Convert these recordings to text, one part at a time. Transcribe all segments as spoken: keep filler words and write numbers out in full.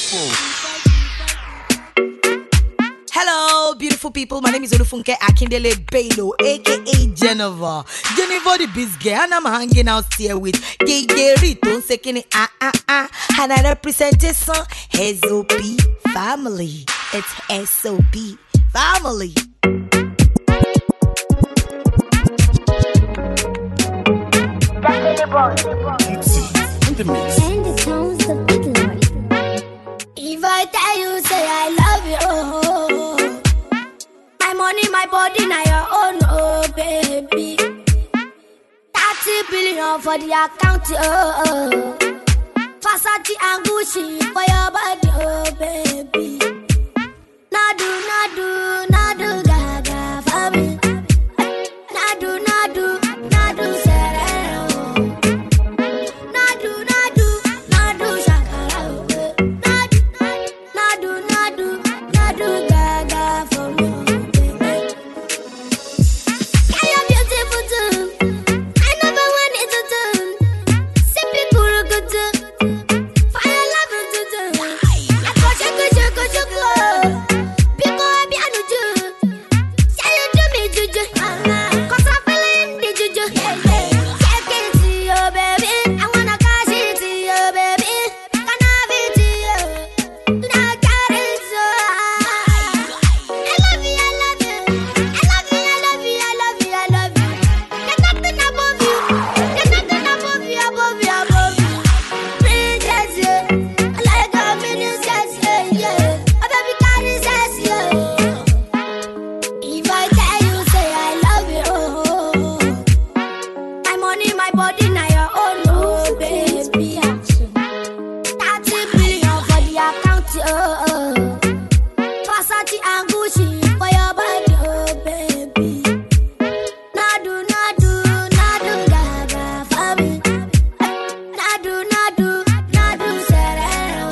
Hello, beautiful people. My name is Olufunke Akindele Bello, aka Geneva. Geneva the biz girl, and I'm hanging out here with Gegerito Sekini ah ah ah, and I represent this song S O P family. It's S O P family. If I tell you, say I love you, oh, my money, my body, now your own, oh baby. thirty billion for the account, oh, oh. Versace and Gucci for your body, oh baby. Nadu, nadu, nadu, gaga for me. Nadu, nadu, nadu, sereno. Nadu, nadu, nadu, shakara. Nadu, nadu, nadu, gaga for me, baby. I am beautiful too. I never want it to do. Simply cool, good too. Fire love it to do. I go check, go check, go check, go. Because I be a new Jew. Say you do me juju. Cause I'm feeling the juju. Check it to you, baby. I wanna cash it to you, baby. Can I have it to you? Now get it so high. I love you, I love you. I love you, I love you, I love you, I love you. There's nothing above you. There's nothing above you, above you, above you. Princess, yeah. I like a princess, yeah, yeah. A baby carry says, yeah. If I tell you, say I love you, oh, my money, my body, now your own, oh, baby. thirty billion for the account, oh, oh. Versace and Gucci for your body, oh, baby. Nadu, nadu, nadu, gaga for me. Nadu, nadu, nadu, sereno.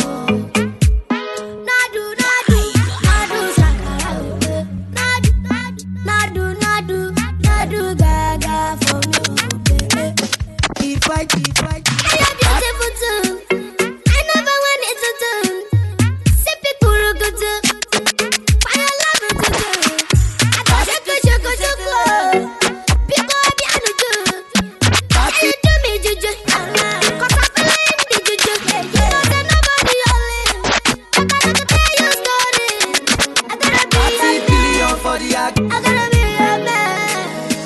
Nadu, nadu, nadu, shakara. Nadu, nadu, nadu, nadu, gaga for me, baby. If I, if I, I am beautiful too. I never want it to do. Simply cool, good too. Fire love it to do. I go check, go check, go check, go. Because I be a new Jew. Say you do me juju. Cause I'm feeling the juju. Cause there's nobody only. I gotta tell you a story. I gotta be your thirty man. billion for the act. I gotta be your man.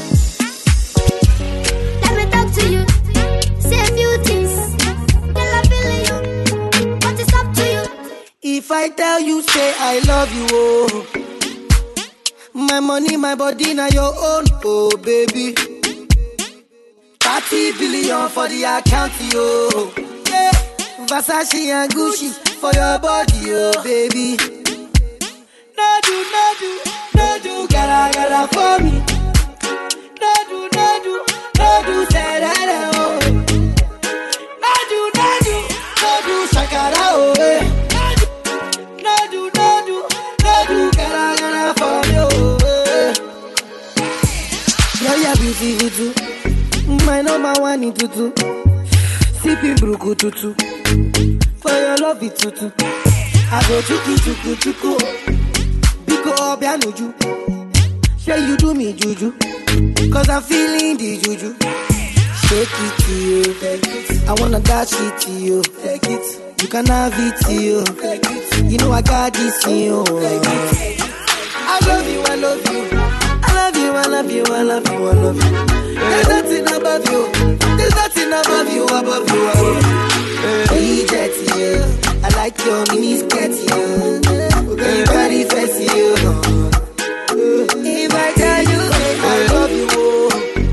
Let me talk to you. Say a few things. Girl, I feel you. What is up to you? If I tell you, say I love you, oh. My money, my body, now your own, oh baby. thirty billion for the account, yo. Yeah. Versace and Gucci for your body, oh baby. No do, no do, no do, gotta, gotta for me. No do, no do, no do, say that, oh. No do, no do, no do, shakara, oh, eh. No do, no do, no do, gotta, gotta for me, oh, eh. Yeah, yeah, beautiful too. My number one in tutu. Sipping bruku tutu. For your love it tutu. I go chuku chuku chuku. Biko obianuju. Say you do me juju. Cause I'm feeling the juju. Shake it to you. I wanna dash it to you. Take it. You can have it to you. You know I got this in you. I love you, I love you. I love you, I love you, I love you, I love you. There's nothing above you. There's nothing above you, above you, above you. Hey, jetty, yeah. I like your mini skirt, yeah. Hey, very fancy, yeah. If I tell you, I love you, oh.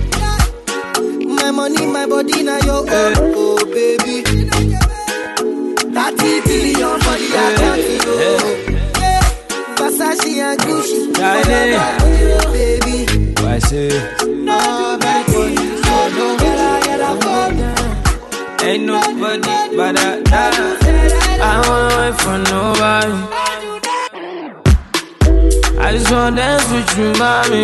My money, my body, now your own, oh baby. thirty billion for the account, oh. Versace and Gucci, for your body, oh baby. I say, no, baby, no, no, get out for me. ain't nobody but I, I wanna wait for nobody. I just wanna dance with you, mommy.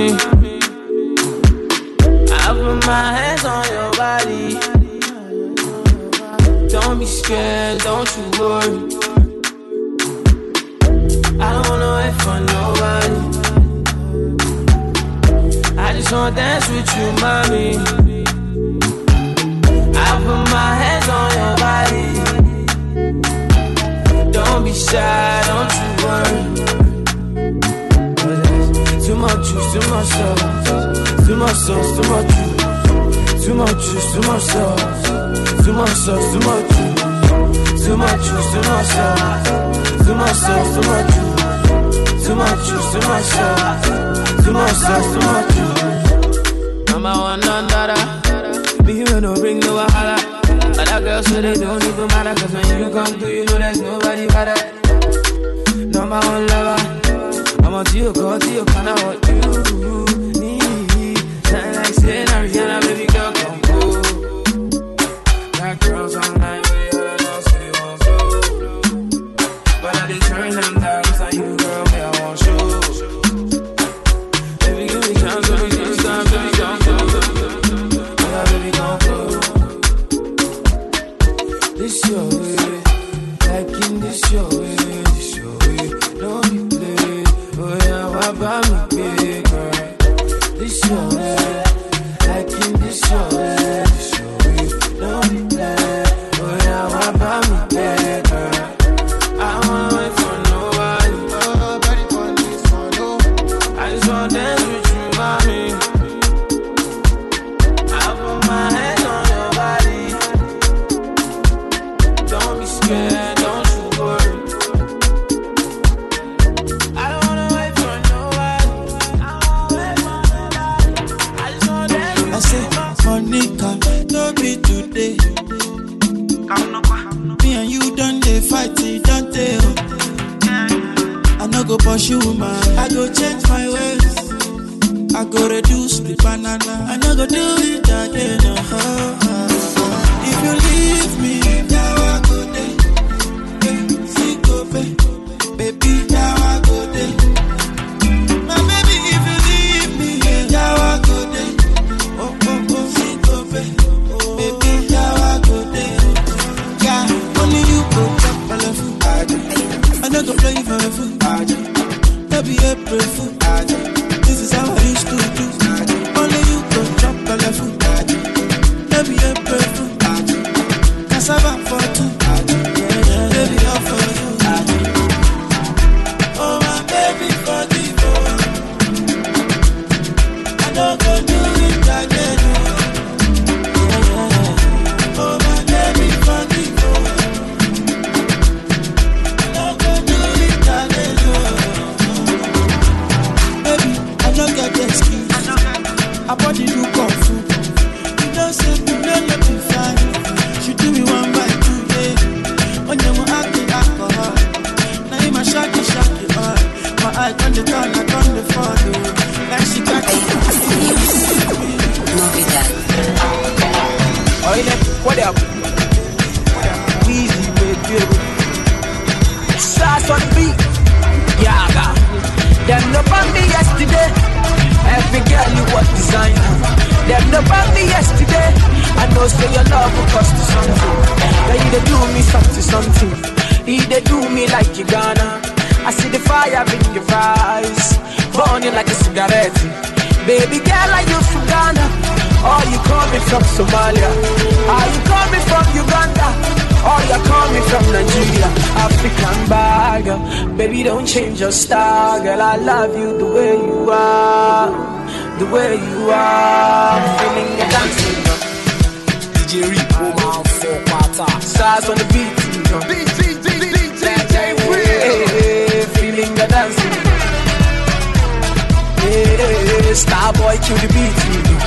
I put my hands on your body. Don't be scared, don't you worry. for nobody. I just wanna dance with you, mommy. I put my hands on your body. Don't be shy, don't you worry. Too much juice, too much sauce. Too much sauce, too much juice. Too much juice, too much sauce. Too much sauce, too much juice. Too much juice, too much sauce. Too much sauce, too much juice. Too much juice, too much sauce. Too much sauce, too much juice. Number one, none dada. Me you no bring no wahala. Other girls say they don't even matter, cause when you come through, you know there's nobody better. Number one lover. I'm on to you, go to you, kinda what you need. Sound like saying Ariana, baby girl, come cool. Got girls online, baby, all I know, say they want food. But I did turn them down, cause like you, girl, me, I want you. Baby, give me chance, baby, give me time, baby, come cool. Yeah, baby, come cool. This your way, like in this your way, this your way, no need play. Oh yeah, why buy me big girl? This your way, like in this your way, this your way, no need play. Oh yeah, why buy me big girl? I wanna wait for nobody. Nobody for this for no. I just wanna dance with you, mommy. I put my hands on your body. Don't be scared, don't you worry. I don't wanna wait for nobody. I wanna wait for nobody. I just wanna dance with I say, Monica, no be today. Me and you done they fight, it don't they? I no go pursue man, I go change my ways. I go reduce the banana, I no go do it again. Uh-huh. If you leave me, now I go there. See go baby, baby, now I go there. My baby, if you leave me, now I go there. Oh, oh, oh, see go baby, baby, now I go there. Yeah, only you go chop my love food. I no go play for my food. No be April fool. This is how I used to do. Only you go chop my love food. No be April fool. Cassava for two. Baby, all for you. Oh my baby, forgive me. I don't go do it again. Oh my baby, forgive me. I don't go do it again. Baby, I don't get the excuse. I bought you kung fu. You don't say you don't let me fly. She do me one by two day. When you want the alcohol, now you my shaky shaky boy. My eye on the turn, I on the follow. Like she got it. Oh, yeah, what up? Easy, baby. Sauce on the beat. Yaga. Them no bought me yesterday. Every girl you was designer. Them no bought me yesterday. I know say your love will cost you something. Now you they do me something, something. You they do me like you gonna. I see the fire in your eyes, burning like a cigarette. Baby girl, are you from Ghana? Or you coming from Somalia? Are you coming from Uganda? Or you coming from Nigeria? African bag, baby don't change your style. Girl, I love you the way you are, the way you are. Feeling the dancing, D J Rico, man, four quarter. Stars on the beat, D J Rico, feeling the dancing. Yeah, star boy to the beat,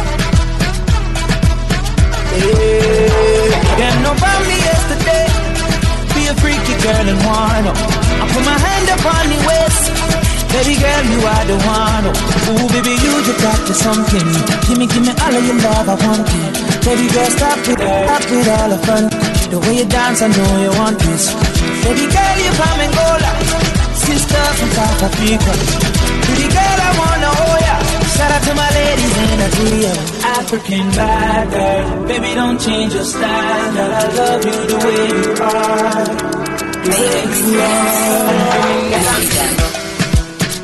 yeah. Them no about me yesterday. Be a freaky girl and wanna. I put my hand up on the waist. Baby girl, you are the one. Ooh, baby, you just got to something. Give me, give me all of your love, I want it. Baby girl, stop it, stop it all the fun. The way you dance, I know you want this. Baby girl, you from Angola, sister from South Africa. Baby girl, I wanna hold ya. Shout out to my ladies in Nigeria. African bad girl, baby don't change your style. Girl, I love you the way you are, the way you are.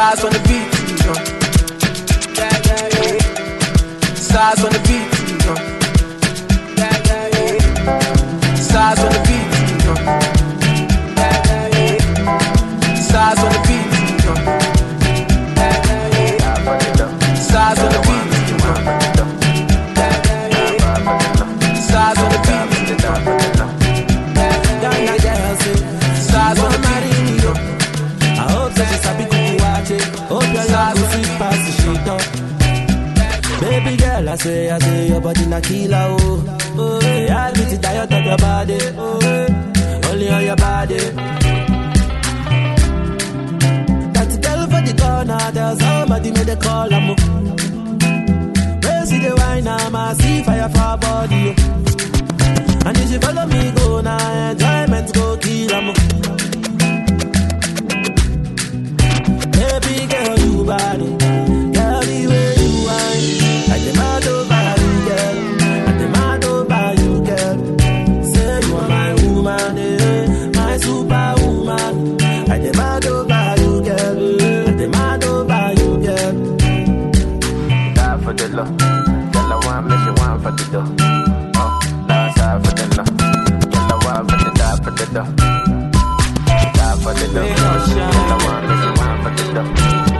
Stars on the beat, you know. Yeah, yeah, yeah. Stars on the beat, you know. Yeah, yeah, yeah. Stars on the beat, you know. Yeah, yeah, yeah. Stars on the beat, you know. Yeah, yeah, yeah. Stars on the beat, you know. Yeah, yeah, yeah. Stars on the beat, you know. Yeah, yeah, yeah. Stars on the beat, you know. I hope that she's happy to watch it. Hope your love will sweet past the shit up. Baby girl, I say, I say, your body na killer, oh. Oh, yeah, I get it diet of your body. Oh, yeah. Only on your body. That girl for the corner, there's somebody made a call, I'm where see the wine, I'm a see fire for her body, oh. And if you follow me, go now, enjoyment go kill, I'm baby girl, you body, girl, the way you whine, I demand over you, girl, I demand over you, girl. Say you are my woman, eh, my superwoman. I demand over you, girl, I demand over you, girl. Die for the love, girl, I want me, she want for the dough. Oh, die side for the love, girl, I want for the die for the dough. Die for the love, girl, I want me, she want for the dough.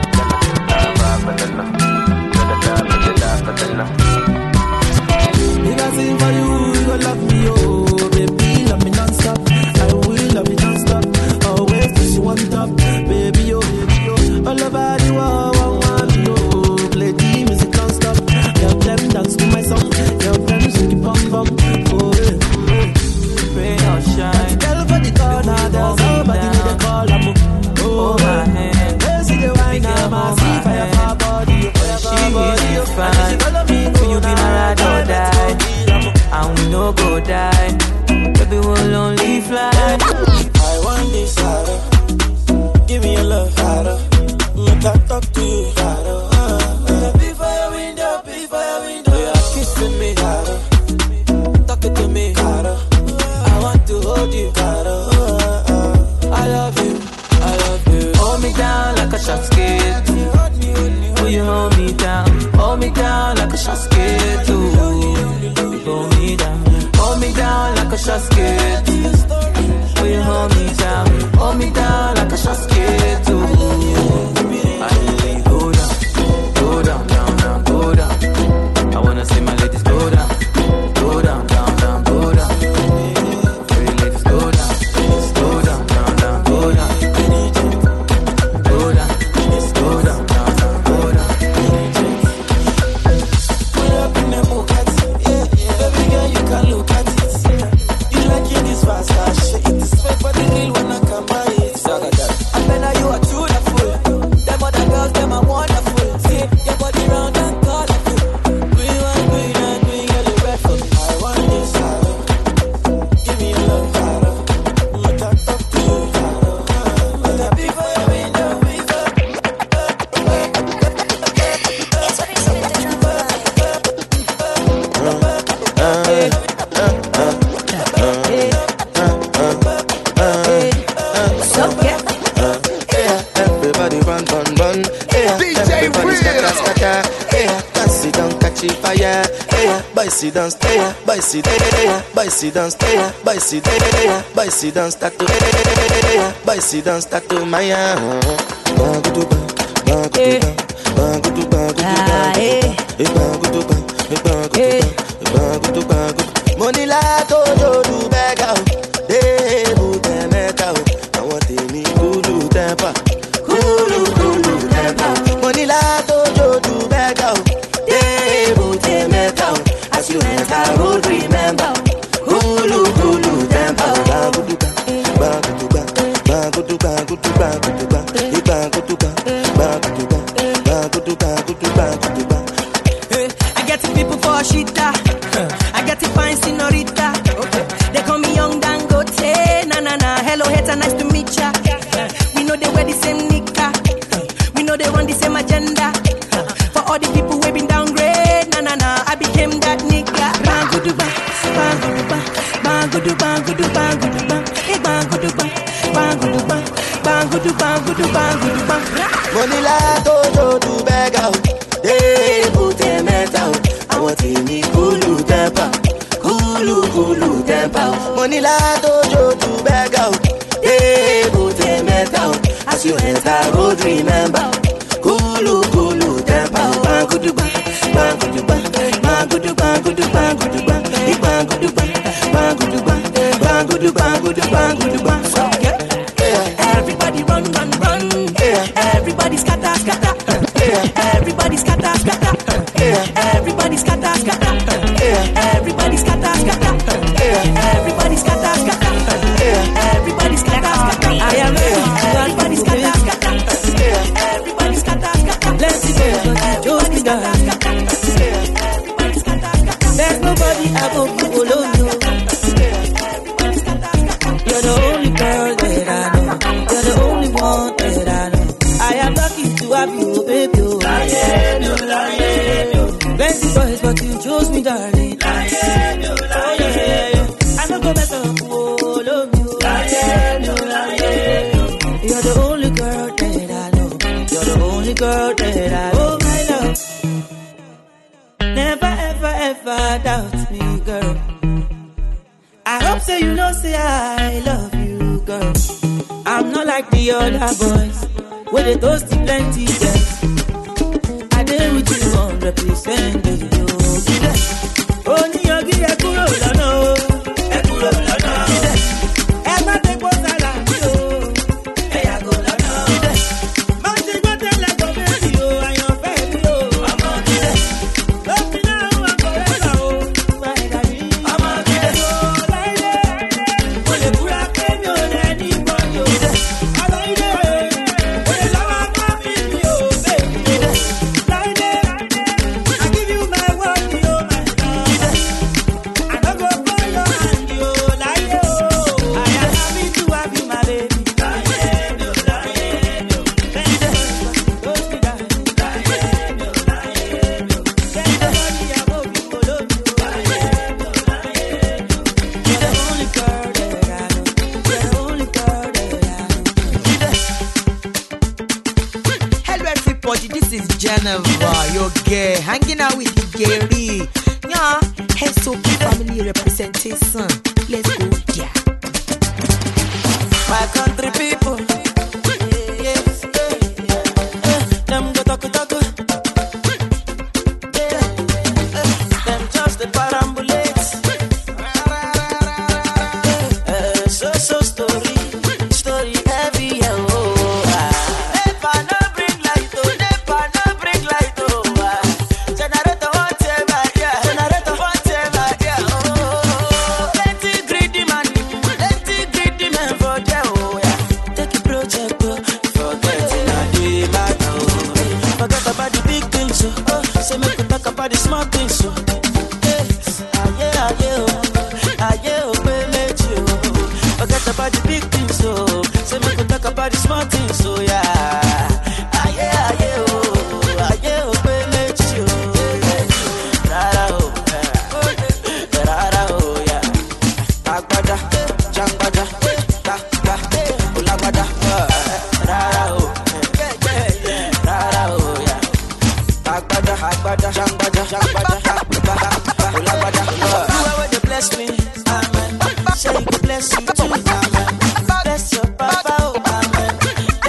If I sing for you, you gon' love me, oh. Baby, love me non-stop. I will love you non-stop. Always push you on top. Baby, oh, baby, oh. All over the world, I want you, oh. Play the music non-stop. Help them dance to my song. Help them shake it bum bum. Oh, yeah, yeah. Rain or shine. Tell for the corner, there's somebody with a call, I'm oh, my hand. Where's the wine, I'm a see fire for her body. She is fine. Will you be my ride or die? And we no go die. Baby, we'll only fly. I want this harder. Give me your love harder. Make I talk to you harder. Be for your window, be for your window. You are kissing me harder. Talking to me harder. I want to hold you harder. I love you, I love you. Hold me down like a shot skate. Will you hold me down? Hold me down like a shot skate. Hold me down. Hold me down like a shot skate. Will you hold me down? Hold me down like a shot skate. I go down, go down, down, down, go down. I wanna see my ladies go down, go down, down, down, go down. Pretty ladies go down, go down, down, down, go down. Go down, go down, down, down, go down. Put up in the Bugatti, yeah, yeah. Baby girl, you can look at it. You like it this fast, shit. It is sweat for the real when I come by it. I bet you are beautiful. Them other girls, them are wonderful. See, your body round and colorful. Green and green and green, you're the red for me. I want this harder. Give me your love harder. Make I talk to you harder. Make I be for your window, be for. Everybody run, run, run. Yeah, everybody scatter, scatter. Yeah, dance it down, catch it fire. Yeah, bicy dance, yeah, bicy, yeah, bicy dance, yeah, bicy, yeah, bicy dance, start to, yeah, bicy dance, start to my yeah. Bang to bang, bang to bang, bang to bang, bang to bang, bang to bang. Money la to do bag out, they put them out. I want me kulu temper. Money la dojo do beg out. They put them out. As you enter road, remember. Hulu hulu temper. Bang to bang, bang to bang, bang to bang, bang to bang, bang to bang, bang to bang, bang to bang, bang to bang. I get the people for a shita. I get the fine senorita. They call me young Dangote. Na na na. Hello hater, nice to meet ya. We know they wear the same nika. We know they run the same agenda. For all the people who been downgrade. Na na na. I became that nigga. Bang gudu bang, bang gudu bang, bang gudu bang gudu bang gudu bang, hey bang gudu bang, bang gudu bang, bang gudu gudu bang, gudu bang, gudu bang. Monila dojo to beg out. They put a metal. I want to me kulu temper. Kulu kulu temper. Monila dojo to beg out. They put a metal. As you enter road, remember. Kulu kulu temper. Bang gudu bang, bang gudu bang, bang gudu bang, gudu bang, gudu bang, bang gudu bang, bang gudu bang, bang gudu bang, gudu bang, gudu bang. Everybody run, run, run. Everybody scatter, scatter. Everybody scatter, scatter. Everybody scatter, scatter. Everybody scatter, scatter. Everybody scatter, scatter. Everybody scatter, scatter. I am ready. Everybody scatter, scatter. Everybody scatter, scatter. Let's see what Joe's me done. Everybody scatter, scatter. There's nobody above you, below you. Everybody scatter, scatter. You're the only girl that I know. You're the only one that I know. I am lucky to have you, baby. Oh. Plenty boys, but you chose me, darling. Oh, yeah. I don't go mess up, oh, love you. You're the only girl that I know. You're the only girl that I know. Oh, my love. Never, ever, ever doubt me, girl. I hope so you know, say I love you, girl. I'm not like the other boys, where they toasty plenty, girls. I deal with you one hundred percent, baby. Only you get a kuro lana, a kuro lana. Ever take what's around you, hey, I go lana. Mountain go tell like a baby, oh, and your baby, oh, I'm on it. Love me now, I'm forever, oh, my daddy. I'm on it, oh, like that. When you put a penny on anybody, oh, I like that. When you love my baby, oh, baby, like that. I give you my word, oh, my God. I don't go for your hand, oh, like that, oh. I am happy to have you, my baby. Like that, oh, like that, oh. Then the husband goes me down. Like that, oh, like that, oh. Then the body above you, oh, love you. Like that, oh, like that, oh. You're the only girl that I know. You're the only girl that I know. Hello everybody, this is Geneva, your girl, hanging out with Gary. Yeah, S O P family representation. Let's go, yeah. My country people, yes, them go talk talk, them just the parambulates. So so story, story heavy, oh. Never no bring light, oh, never no bring light, oh. Generator whatever, yeah, generator whatever, yeah, oh. Plenty greedy man, plenty greedy man for there, oh, yeah. Take a project, oh, forget it, now do it matter, oh. Forget about the big things, oh, oh. Say make we talk about the small things, oh. Hey, aye, aye, oh, aye, oh, pay me you, oh. Forget about the big things, oh. Say make we talk about the small things, oh, yeah. Aye, aye, oh, aye, oh, pay me you, oh. Rara, oh, yeah. Rara, oh, yeah. Agbada, jangbada, ta, ta, ulagbada, rara, oh, rara, oh, yeah. Agbada, agbada, jangbada, jangbada, ulagbada, whoever they bless me, amen. Say you go bless you too, amen. Bless your papa, oh, amen.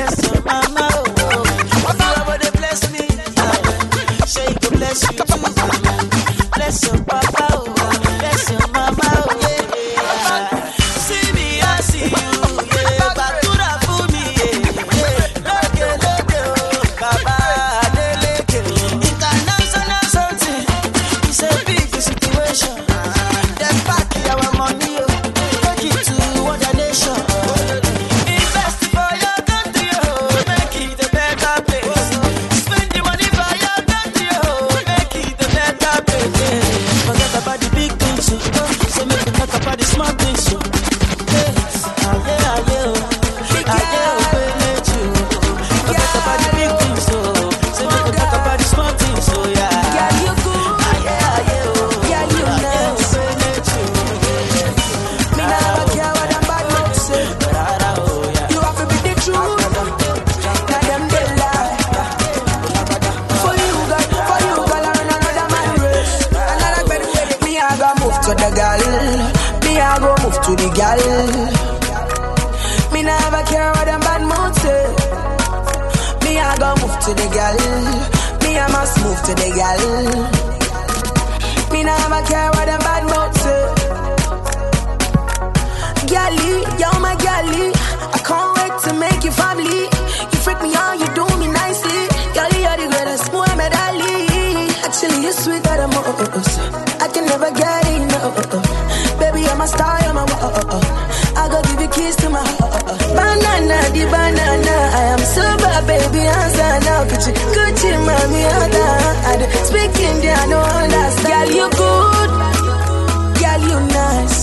to the gal. Me never care what them bad mood say. Me I go move to the gal. Me I must move to the gal. Me never care what them bad mood say. Gally, you're my gally. I can't wait to make you family. You freak me out, you do me nicely. Gally, you're the greatest Muhammad Ali. Actually, you're sweeter than most. I can never get enough. Baby, I'm a star, I'm a uh, I go give you keys to my heart. Banana, the banana. I am sober, baby, answer now. Gucci, Gucci, mommy, other. Speaking, they I don't understand. Girl, you good. Girl, you nice.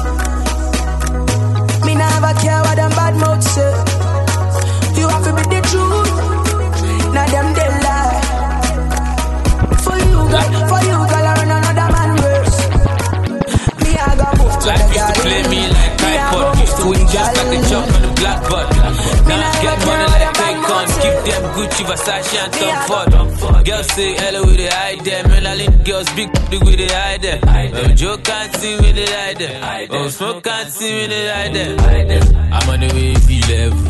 Me never care what them bad mouth say. You have to be the truth. Now them they lie. For you, girl, for you, girl, I run another man race. Me, I got move to life the used to play me like iPod. Used to win just like a chop on the blackboard. Now I get money like Akon. Give them Gucci, Versace and Tom Ford. Girls say hello with the eye there. Melanin girls big big with the eye there. Oh, Joe can't see with the eye there. Oh, Smoke can't see with the eye there. I'm on the wavy level.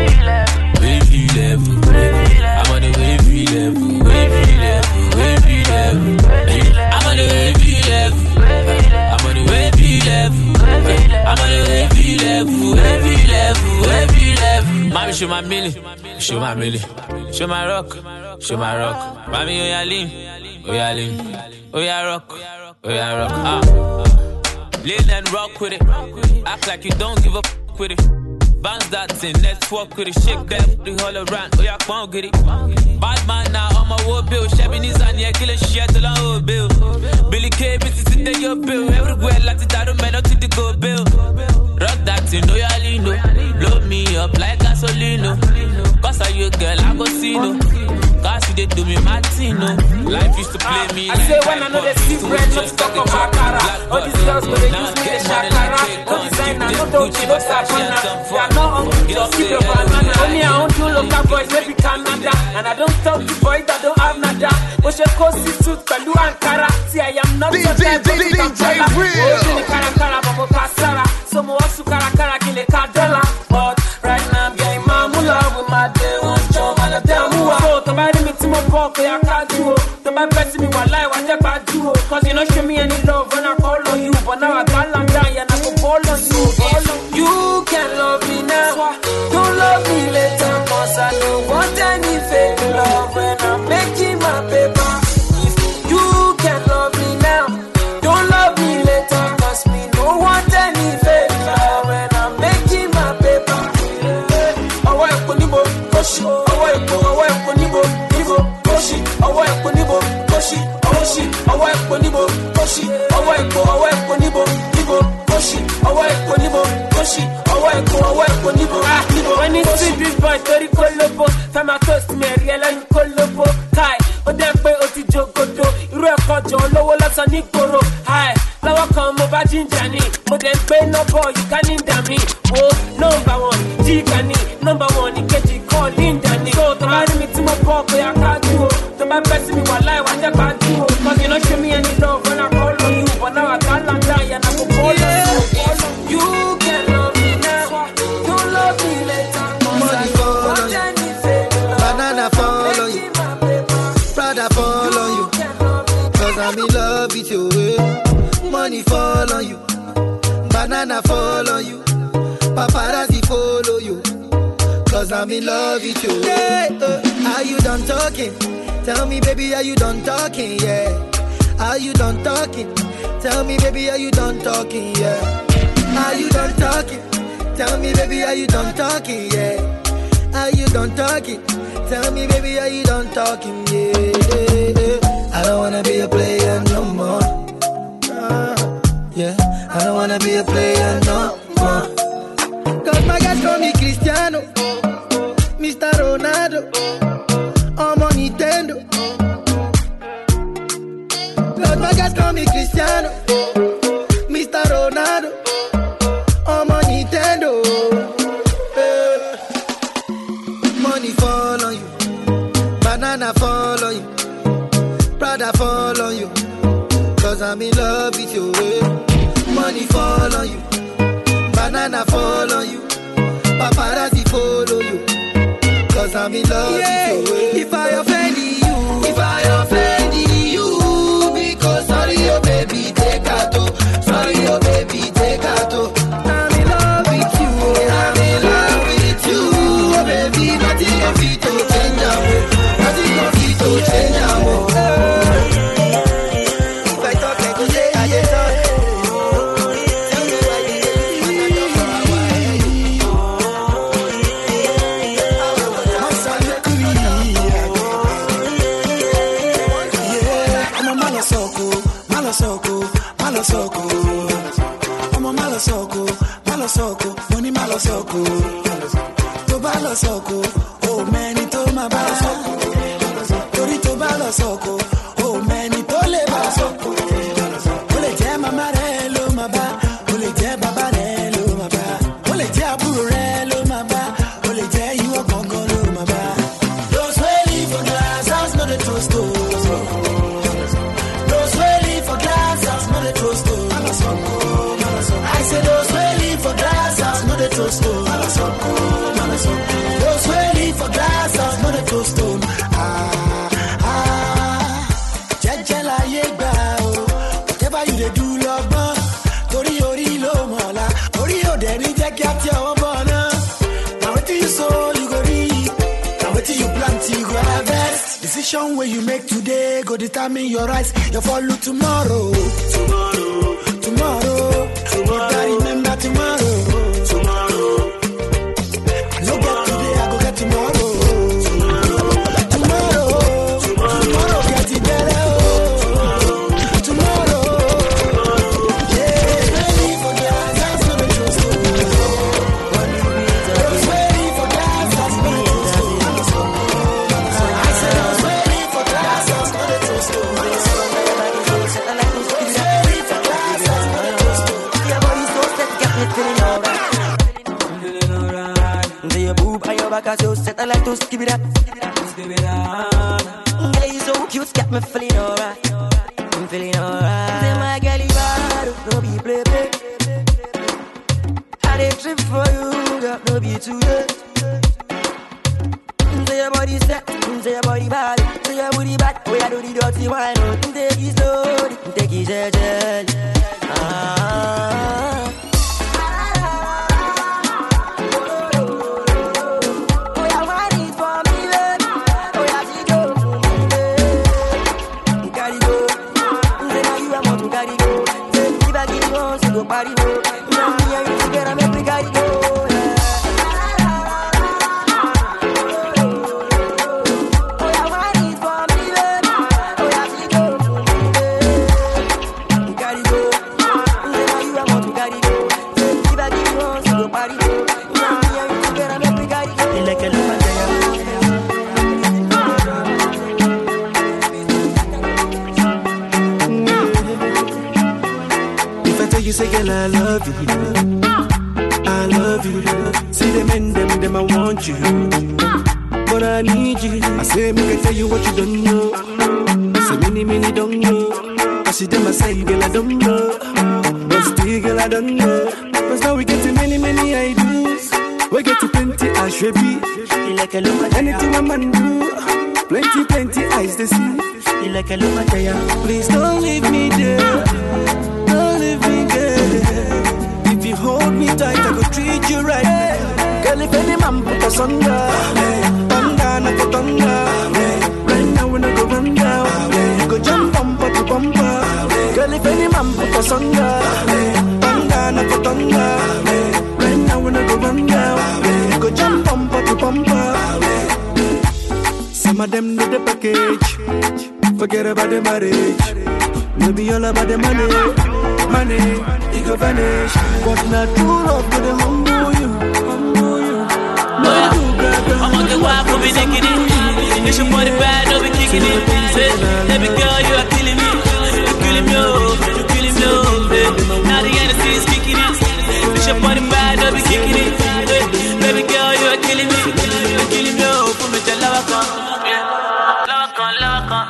Wavy level. I'm on the wavy level. Wavy level. Wavy level. I'm on the wavy level. I'm on the wavy level. I'm on the wavy level. Wavy level. Wavy level. Mommy, show my milli. Show my milli. Show my rock. Show my rock. Mommy, oh yeah, lean. Oh yeah, lean. Oh yeah, rock. Oh yeah, rock. Ah. Lean and rock with it. Act like you don't give a f with it. Bounce that thing, let's walk with it. Shake that, the whole around. Oh yeah, come on, get it. Bad man now on my war bill. Shabby knees and yeah, killing shit till I owe bill. Billy K, bitches in the your bill. Everywhere, like it, I don't man up to the go bill. Rock that thing, oh yeah, lean. Blow me up like gasolino. Cause I you girl, I go see no. Cause you did do me Martino. Life used to play me I like say when I know they see bread, not talk about cara. All these girls go they use me the shakara. No designer, no don't you look at banana. They are not hungry, just keep your banana. Only I own two local boys, maybe Canada. And I don't talk to boys that don't have nada. But she calls it suit, Kalu and Kara. See I am not so type of big umbrella. Oh, Jini Kara Kara, Babo Kasara. So mo wasu Kara Kara, Kile Kadela. But right now I'm getting my mula with my day one show, man, I tell you what. So, somebody me to my walk, I can't do it. Somebody bet me while I want to do it. Cause you don't show me any love when I call on you. But now I can't land down and I go call on you. You can love me now, don't love me later. Cause I don't want any fake love when I'm making my paper. If you can love me now, don't love me later. Cause me don't want any fake love when I'm making my paper. I want to nibo, koshi. I want to, I want to nibo, nibo, koshi. I want to nibo, koshi, koshi. I want to nibo, koshi. I want to, I want to nibo, nibo, koshi. I want to nibo, koshi. I want to, I want to nibo, nibo. When you see this boy, Tori Kolobo, time I toast me, real and Kolobo, Kai. O dem pe o ti jogodo, irú ẹ̀kọ́ jọ lọ́wọ́ lọ́sàn ní gbòòrò. Hi, lọ́wọ́ kan mo bá jíjà ní, mo dem pe nọ́bọ̀ yìí ká ní dà mí. Wo nọ́mbà wọn jíga ní, nọ́mbà wọn ní kejì kọ́ Linda ní. So tó bá rí mi tí mo bọ̀ pé a ká dúró, tó bá bẹ́ sí mi wà láì wá jẹ́ bá dúró. Cause you no show me any love when I call on you, but now I can't land down and I go call on you. You can love me now, don't love me later. Money follow you, banana follow you, Prada follow you. Cause I'm in love with you. Money follow you, banana follow you, paparazzi follow you. Cause I'm in love with you. Yeah, uh, are you done talking? Tell me, baby, are you done talking? Yeah. Are you done talking? Tell me, baby, are you done talking? Yeah. Are you done talking? Tell me, baby, are you done talking? Yeah. Are you done talking? Tell me, baby, are you done talking? Yeah. yeah, yeah. I don't wanna be a player no more. Uh, yeah. I don't wanna be a player no more. Cause my guys call me Cristiano, Mister Ronaldo, I'm on Nintendo. Cause my guys call me Cristiano, Mister Ronaldo, I'm on Nintendo. Uh, money fall on you, banana fall on you, Prada fall on you. Cause I'm in love with you. Money fall on you, banana fall on you, paparazzi follow you, cause I'm in love yeah. with you. If I offend you, if I offend you, because sorry, oh baby, take out, oh. Sorry, oh baby, take out, oh. I'm in love with you, I'm in love with you, oh baby, nothing of it to change, nothing of it to change, oh. If I talk, I go say, I get talk. Malosoko, I'm a malosoko, malosoko, money malosoko, to balosoko, oh many to my balosoko, tori to balosoko, oh many to le balosoko, ole te mama relo maba, ole te baba relo maba, ole te aburo relo maba, ole te you a gongolo maba. Those who live for glass house, not a toast. I say those who live for glass house, not a toast. Those who live for glass house, not a toast. Ah, ah, Jajala yeba, whatever you they do, love, Tori ori lo mola, Ori o deni jacket your bona. Now what you sow, you go reap. Now what you plant, you go harvest. Decision where you make today go determine your rise, your follow tomorrow. Tomorrow. Tomorrow, tomorrow, I remember tomorrow. Tomorrow, I no get today, I go get tomorrow. Tomorrow, tomorrow, tomorrow, get it better. Tomorrow, yeah. Ready for glass, that's not a true story. Ready for glass, that's not a true story. I said I was ready for glass, that's not a true story. Feeling alright. Say your boob and your back as you set. I like to skip it up. Skip it up. Girl, you so cute, got me feeling alright. I'm feeling alright. Say my girl, you bad, no be play play. I did trip for you, girl, no be too late. Say your body set, say your body bad, say your booty bad. Oh, I do the dirty wine, take it slowly, take it gently. Ah. Party go, now me and you together make we carry go. Oh yeah, what is for me, baby? Oh yeah, she go for me, carry go. Now you I want to carry go. If I give you one, so go party go. Now me and you together make we carry go. You like a love you say, girl, I love you, I love you. See them and them, them I want you, but I need you. I say, make I tell you what you don't know. Say, many, many don't know. I see them, I say, girl, I don't know, but still, girl, I don't know. Cause now we get to many, many ideas. We get to plenty, I should be. Like a anything a man do, plenty, plenty eyes to see. Like a please don't leave me there. If you hold me tight, I go treat you right. Girl, if any man put us under, thunder, not for thunder. Right now when I go run down, you go jump bumper to bumper. Girl, if any man put us under, thunder, not for thunder. Right now when I go run down, you go jump bumper to bumper. Some of them know the package, forget about the marriage. Maybe all about the money. Money, it go vanish. But not true love, but they humble you, humble you. No, I'm on the walk, we'll be naked in. It's your body bad, no, we kicking it. Say, baby girl, you are killing me. You're killing me, oh, you're killing me, oh. Now the N S C is kicking it. It's your body bad, no, we kicking it. Baby girl, you are killing me. You're killing me, oh. Put me to love, come. Love, come, love, come.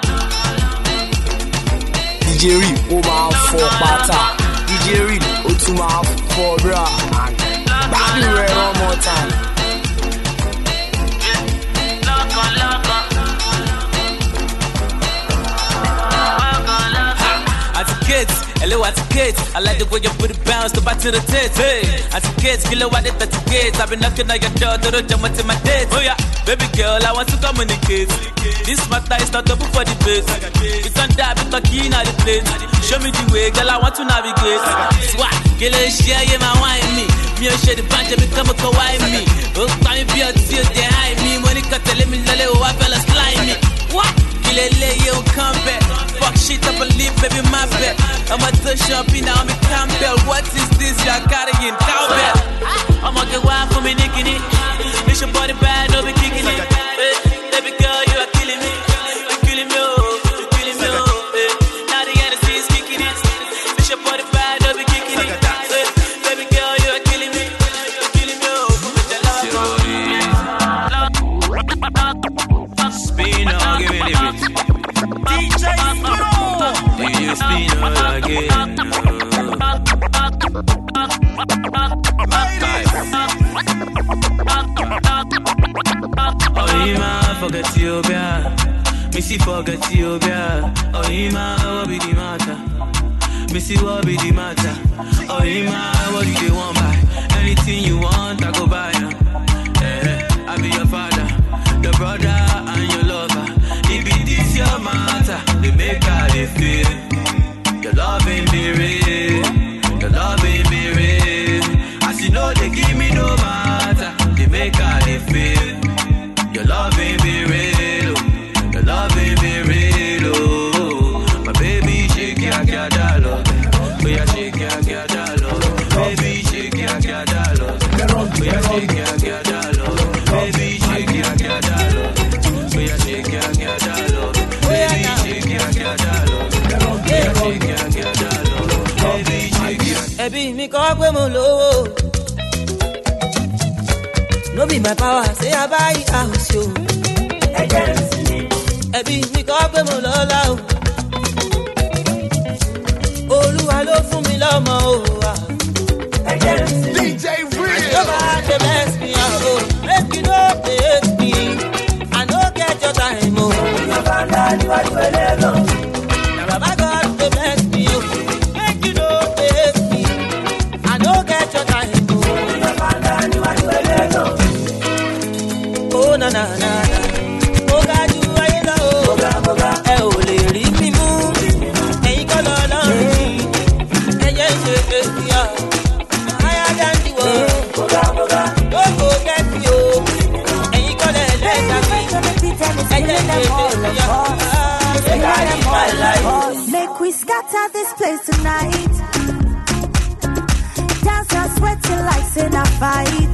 D J Reed, ó máa fọ́ pátá. D J Reed, ó tún máa fọ́ bra. Everywhere one more time. Hello, at the kids. I like the way you put it bounce to back to the tits. Hey, at the kids, kill it, what it, at the kids. I've been knocking on your door, to the jump to my tits. Oh yeah, baby girl, I want to communicate. This matter is not over for the base. It's on that, because key in the place. Show me the way, girl, I want to navigate. Swat, kill it, share, yeah, my wine me. Me and share the bunch, and become a kawaii me. Oh, come and be a tear, they hide me. Money cut, tell me, lele, oh, I fell asleep me. What? Kill it, lay, you come back. Fuck shit up and leave, baby, my bed. I'm a touch up in now, I'm a Campbell. What is this? You're carrying cowbell. I'm gonna get wild for me, nicking it. It's your body bad, no be kicking it. Hey, baby girl, you are killing me. You're killing me, oh, you're killing me, oh. Hey, now the Hennessy is kicking it. It's your body bad, no be kicking it. Hey, baby girl, you are killing me. You're killing me, oh. Spin on, give me the bitch. D J Spino. D J Spino again. Oh, Ima, forget Ethiopia. Missy, forget Ethiopia. Oh, Ima, what be the matter? Missy, what be the matter? Oh, Ima, what do they want buy? Anything you want, I go buy. Eh, I be your father, your brother, and your lover. If it is your matter, they make how they feel. Your love ain't be real. Your love ain't be real. As you know, they give me no matter. They make how they feel. Your love ain't be real. Your love ain't be real. Oh, my baby, shake ya, ya, da, love. Oh, yeah, shake ya, ya, da, love. Baby, shake ya, ya, da, love. Oh, yeah, shake ya, ya, da, love. Baby, shake ya, ya, da, love. Oh, yeah, shake ya, ya, da, love. Baby, shake ya, ya, da, love. Oh, yeah, shake ya, ya, da, love. Baby, shake ya. Ẹbí mi kọ́ pé mo lówó. No be my power, say I buy a house, yo. Ẹbí mi kọ́ pé mo lọ́lá o. Olúwa ló fún mi lọ́mọ o. D J Real. Nobody dey bless me, oh. Make you no dey hate me. I no get your time, oh. Now Baba God dey bless me, oh. Make you no dey hate me. I no get your time, oh. Oh na na na na, mo ga ju ayé lọ o. Ẹ ò lè rí mi mú, ẹ̀yin kọ́ lọ lọ́rùn mi. Ẹ jẹ́ ṣe èsì ọ̀, higher than the world. Ó kò kẹ́sì o, ẹ̀yin kọ́ lẹ̀ lẹ́ta mi. Ẹ jẹ́ ṣe èsì ọ̀, make we scatter this place tonight. Dance and sweat till lights in a fight.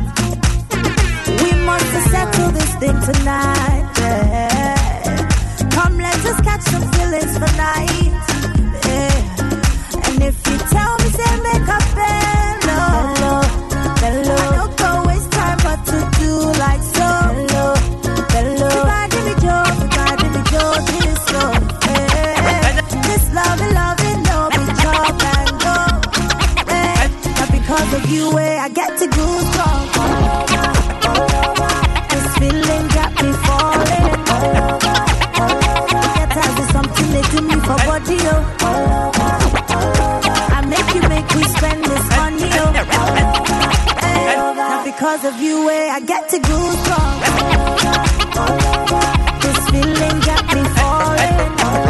We must settle this thing tonight. Yeah. Come, let us catch some feelings for night. Yeah. And if you tell me, say make a bello, bello. I don't go waste time, but to do like so. Bello, bello. Everybody be joke, everybody be joke, this so. Yeah. This love and love and no be chop and go. Yeah. Not because of you, where I get to goosebumps. Feeling got me falling. Get out of something they do me for body, oh. I make you make me spend this money, oh. Not because of you, where I get to goosebumps. This feeling got me falling.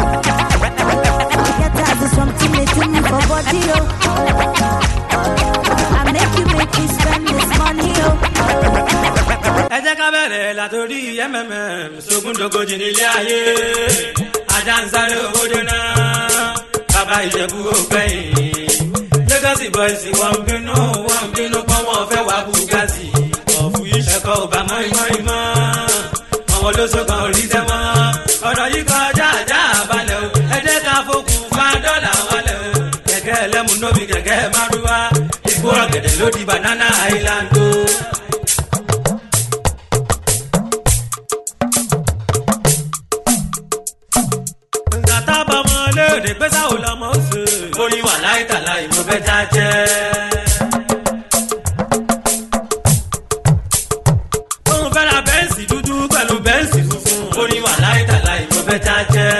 Get out of something they do me for body, oh. I make you make me spend this money, oh. Ẹ jẹ́ ká bẹ̀rẹ̀ látòrí M M M sógúndógójì nílé ayé ajá ń sáré owó jóná bàbá ìjẹ̀bú ògbẹ́yìn Lagos boys wọ́n ń bínú wọ́n ń bínú pọ́n wọ́n fẹ́ wá Bugatti ọ̀fù ẹ̀kọ́ ò bá mọ́ ìmọ̀ ìmọ̀ àwọn olóṣogbo orí tẹ́mọ́ ọ̀rọ̀ yìí kọjá àjá àbálẹ̀ o ẹ jẹ́ ká fokùn fa dọ́là wọlé o kẹ̀kẹ́ ẹlẹ́mu nóbi kẹ̀kẹ́ márúwá ìkórọ̀ gẹ̀dẹ̀ ló di Banana Island o. Lóde pé sáwò lọmọ oṣù. Orí wà láìtàlá ìmọ̀ bẹ́ẹ̀ já jẹ́. chache.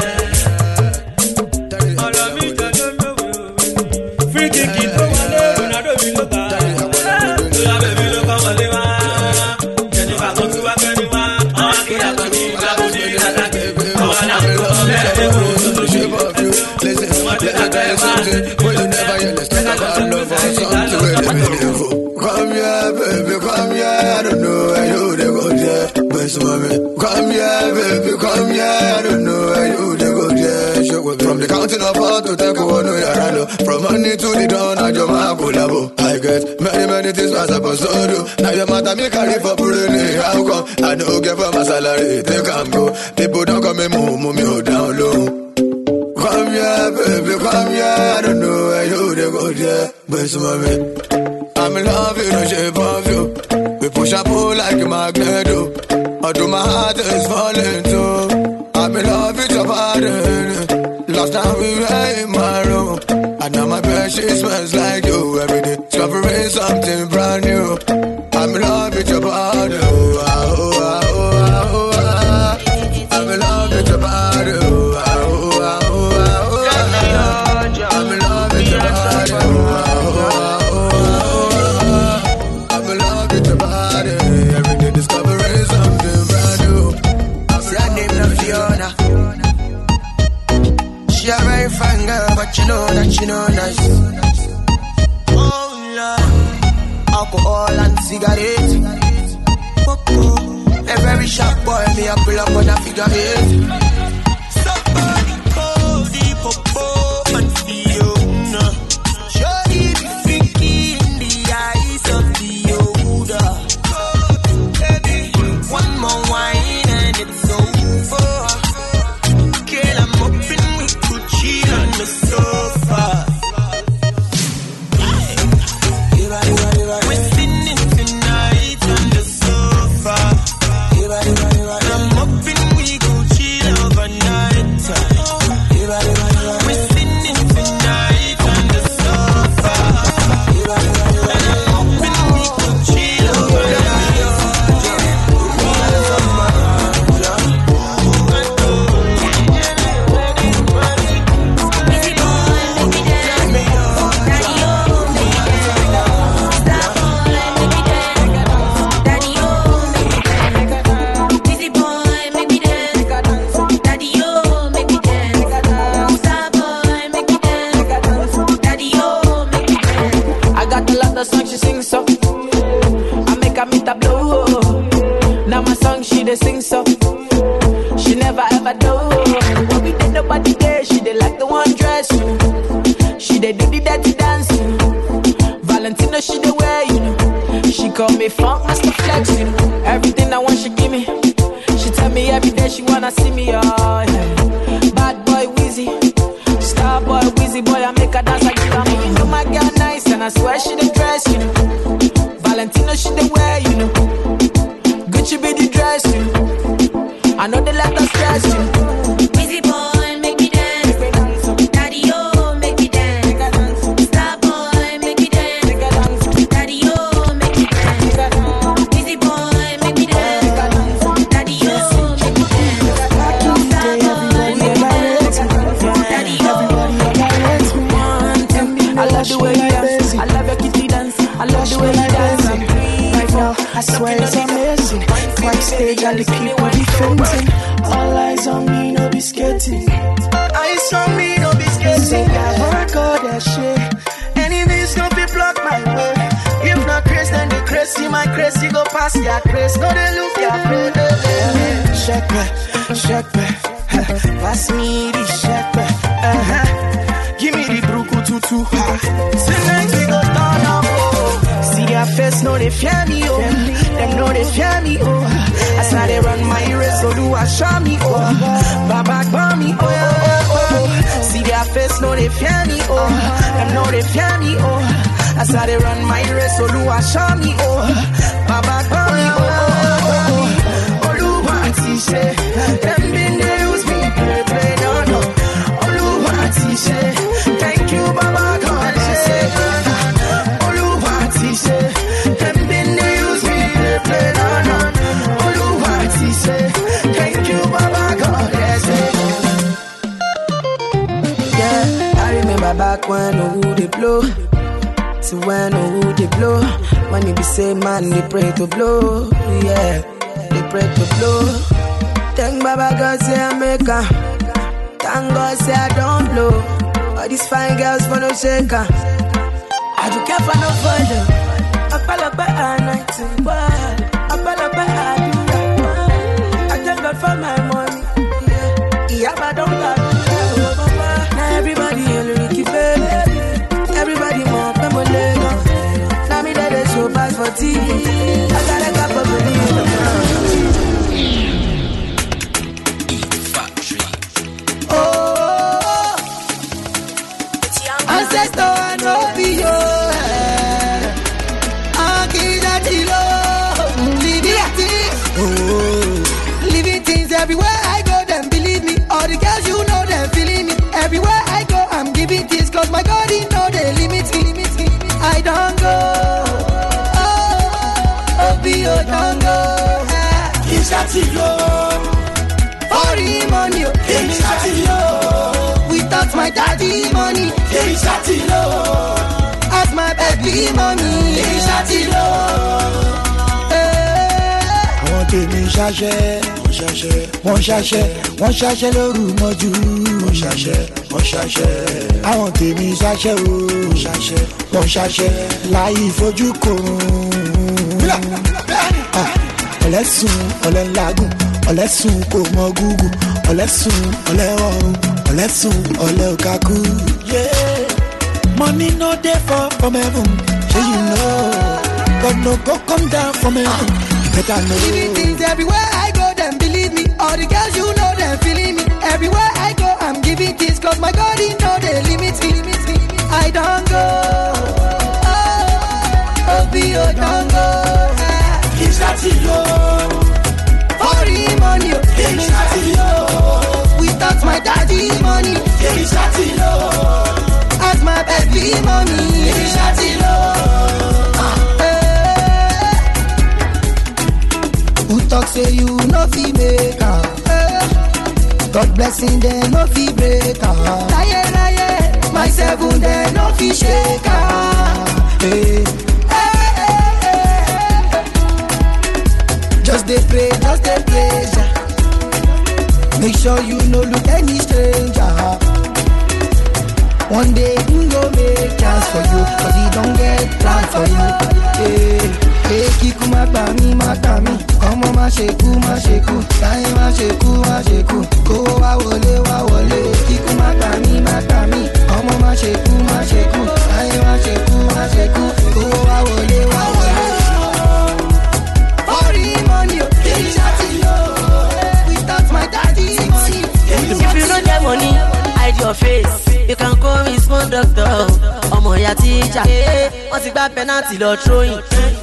Free kick it, oh, Ronaldo will look at. La baby look at Malema. Jennifer go to Akanima. Oh, Akira go to Abuja. Oh, Anna go to Listen, let me tell you something. When you never hear this, talk about love or something where they meaningful. Come here, baby, come here. I don't know where you they go there. Best mommy, come here, baby, come here. I don't know where you they go there. From the counting of all to take one way around. From money to the dawn, I just want to love. I get many, many things I'm supposed to do. Now your matter me carry for pulling. How come? I don't get for my salary. They can go. People don't come and move, move me down low. Come here, baby, come here. I don't know where you they go there. Best mommy, I'm in love with the shape of you. We push and pull like a magnet. Although my heart is falling too. I'm in love with your body. Last time we were in my room, and now my bed she smells like you. Every day, discovering something brand new. I'm in love with your body. Oh, oh, oh, oh, oh, oh. I'm in love with your body. Oh, oh, oh, oh, oh. I'm in love with your body. Oh, oh, oh, oh. I'm in love with your body. Every day, discovering something brand new. I'm friend named Fiona. She a very fine girl, but you know that she know nice. Oh Lord, alcohol and cigarette. A very sharp boy, me a pull up on a figure eight. Somebody call the popo and Fiona. Shorty be freaky in the eyes of the older. Baby, one more wine and it's over. Girl, I'm up in we could chill on the sofa. We're sitting tonight on the sofa. I'm up in we go chill overnight. We're sitting tonight on the sofa. And I'm up in we go chill overnight. I got a lot of songs she sings so I make her meet a blow. Now my song she dey sing so she never ever do. What we did nobody there. She dey like the one dress, you know. She dey do the dirty dance, you know. Valentino she dey wear, you know. She call me Funk Master Flex, you know. Everything I want she give me. She tell me every day she wanna see me, oh yeah. Bad boy Weezy, star boy Weezy boy, I make her dance like you. I mean, you know my girl nice and I swear she dey dress, you know. Valentino she dey wear, you know. Gucci be the dress, you know. I know they let us stress, you know. Weezy boy make me dance. Daddy oh make me dance. Star boy make me dance. Daddy oh make me dance. Weezy boy make me dance. Daddy oh make me dance. Star boy make me dance. Daddy oh make me dance. I love the way you dance. I love your kitty dance. I love the way you dance. Right now, I swear it's amazing. White stage, all the people be fainting. All eyes on me, no be skating. Eyes on me, no be skating. I work all that shit. Enemies don't be block my way. If not Chris, then the crazy, my crazy go past your Chris. No, they look your friend. Shake me, shake me. Pass me the shake me. Uh-huh. Give me the bruku tutu. Tonight we go down now. See their face, no they fear me, oh. Them know they fear me, oh. As now they run my race, so do I show me, oh. Baba bomb me, oh, oh, oh. See their face, no they fear me, oh. Them know they fear me, oh. As now they run my race, so do I show me, oh. Baba bomb me, oh, oh, oh. Oluwati say, them been they use me, play, play, no, no. Oluwati say, thank you, Baba God, say. Oluwati say, them been they use me, play, play, no, no. Oluwati say, thank you, Baba God, say. back when no who they blow. See when no who they blow. When you be say man, they pray to blow. Yeah, they pray to blow. Thank Baba God say I make her. Thank God say I don't blow. All these fine girls for no shaker. I don't care for no further. I fell up at night. I fell up at I thank God for my money. Yeah, but I don't got now everybody in keep it. Everybody more family. Now me that they show pass for T V. I got a couple of believe. Oh, ancestor and Obio. Akidatilo. Living things. Living things everywhere I go, them believe me. All the girls you know, them feeling me. Everywhere I go, I'm giving things, cause my God, he know they limit me. I don't go. Oh, Obio don't go. He's got to go. For him money, he's got to go. Without my daddy money, he's got to go. As my baby mommy, he's got to go. Tèmi ṣaṣẹ́, wọ́n ṣaṣẹ́, wọ́n ṣaṣẹ́, wọ́n ṣaṣẹ́ lóru mọ́jú. Wọ́n ṣaṣẹ́, wọ́n ṣaṣẹ́. Àwọn tèmi ṣaṣẹ́ o, wọ́n ṣaṣẹ́, wọ́n ṣaṣẹ́. Láyé ìfojú korun. Ọ̀lẹ́sùn, ọ̀lẹ́ ńlágùn, ọ̀lẹ́sùn kò mọ gúgù, ọ̀lẹ́sùn, ọ̀lẹ́ ọ̀run, ọ̀lẹ́sùn, ọ̀lẹ́ òkàkú. Money no dey fall from heaven, shey you know. God no go come down from heaven. Living things everywhere I go, them believe me. All the girls you know, them feeling me. Everywhere I go, I'm giving things, cause my God, he know they limit me. I don't go. Oh, Obio don't go. He's got to go. For him money, he's got to go. Without my daddy money, he's got to go. As my baby mommy, he's got to go. Who talk say you no fi make her? God blessing them no fi break her. Lie, lie, my seven them no fi shake her. Hey. Hey, hey, hey. Just dey pray, just dey pray. Make sure you no look any stranger. One day he go make chance for you, cause he don't get plan for you. Hey. Hey, kiku makami, makami. Ọmọ ma ṣekú, ma ṣekú. Táyé ma ṣekú, ma ṣekú. Kó wá wọlé, wá wọlé. Kiku makami, makami. Ọmọ ma ṣekú, ma ṣekú. Táyé ma ṣekú, ma ṣekú. Kó wá wọlé, wá wọlé. Orí money, kìí ṣàtìlọ. Without my daddy money. If you no get money, hide your face. You can call me small doctor. Ọmọ ìyá tíjà. Wọ́n ti gbá penalty lọ throwing.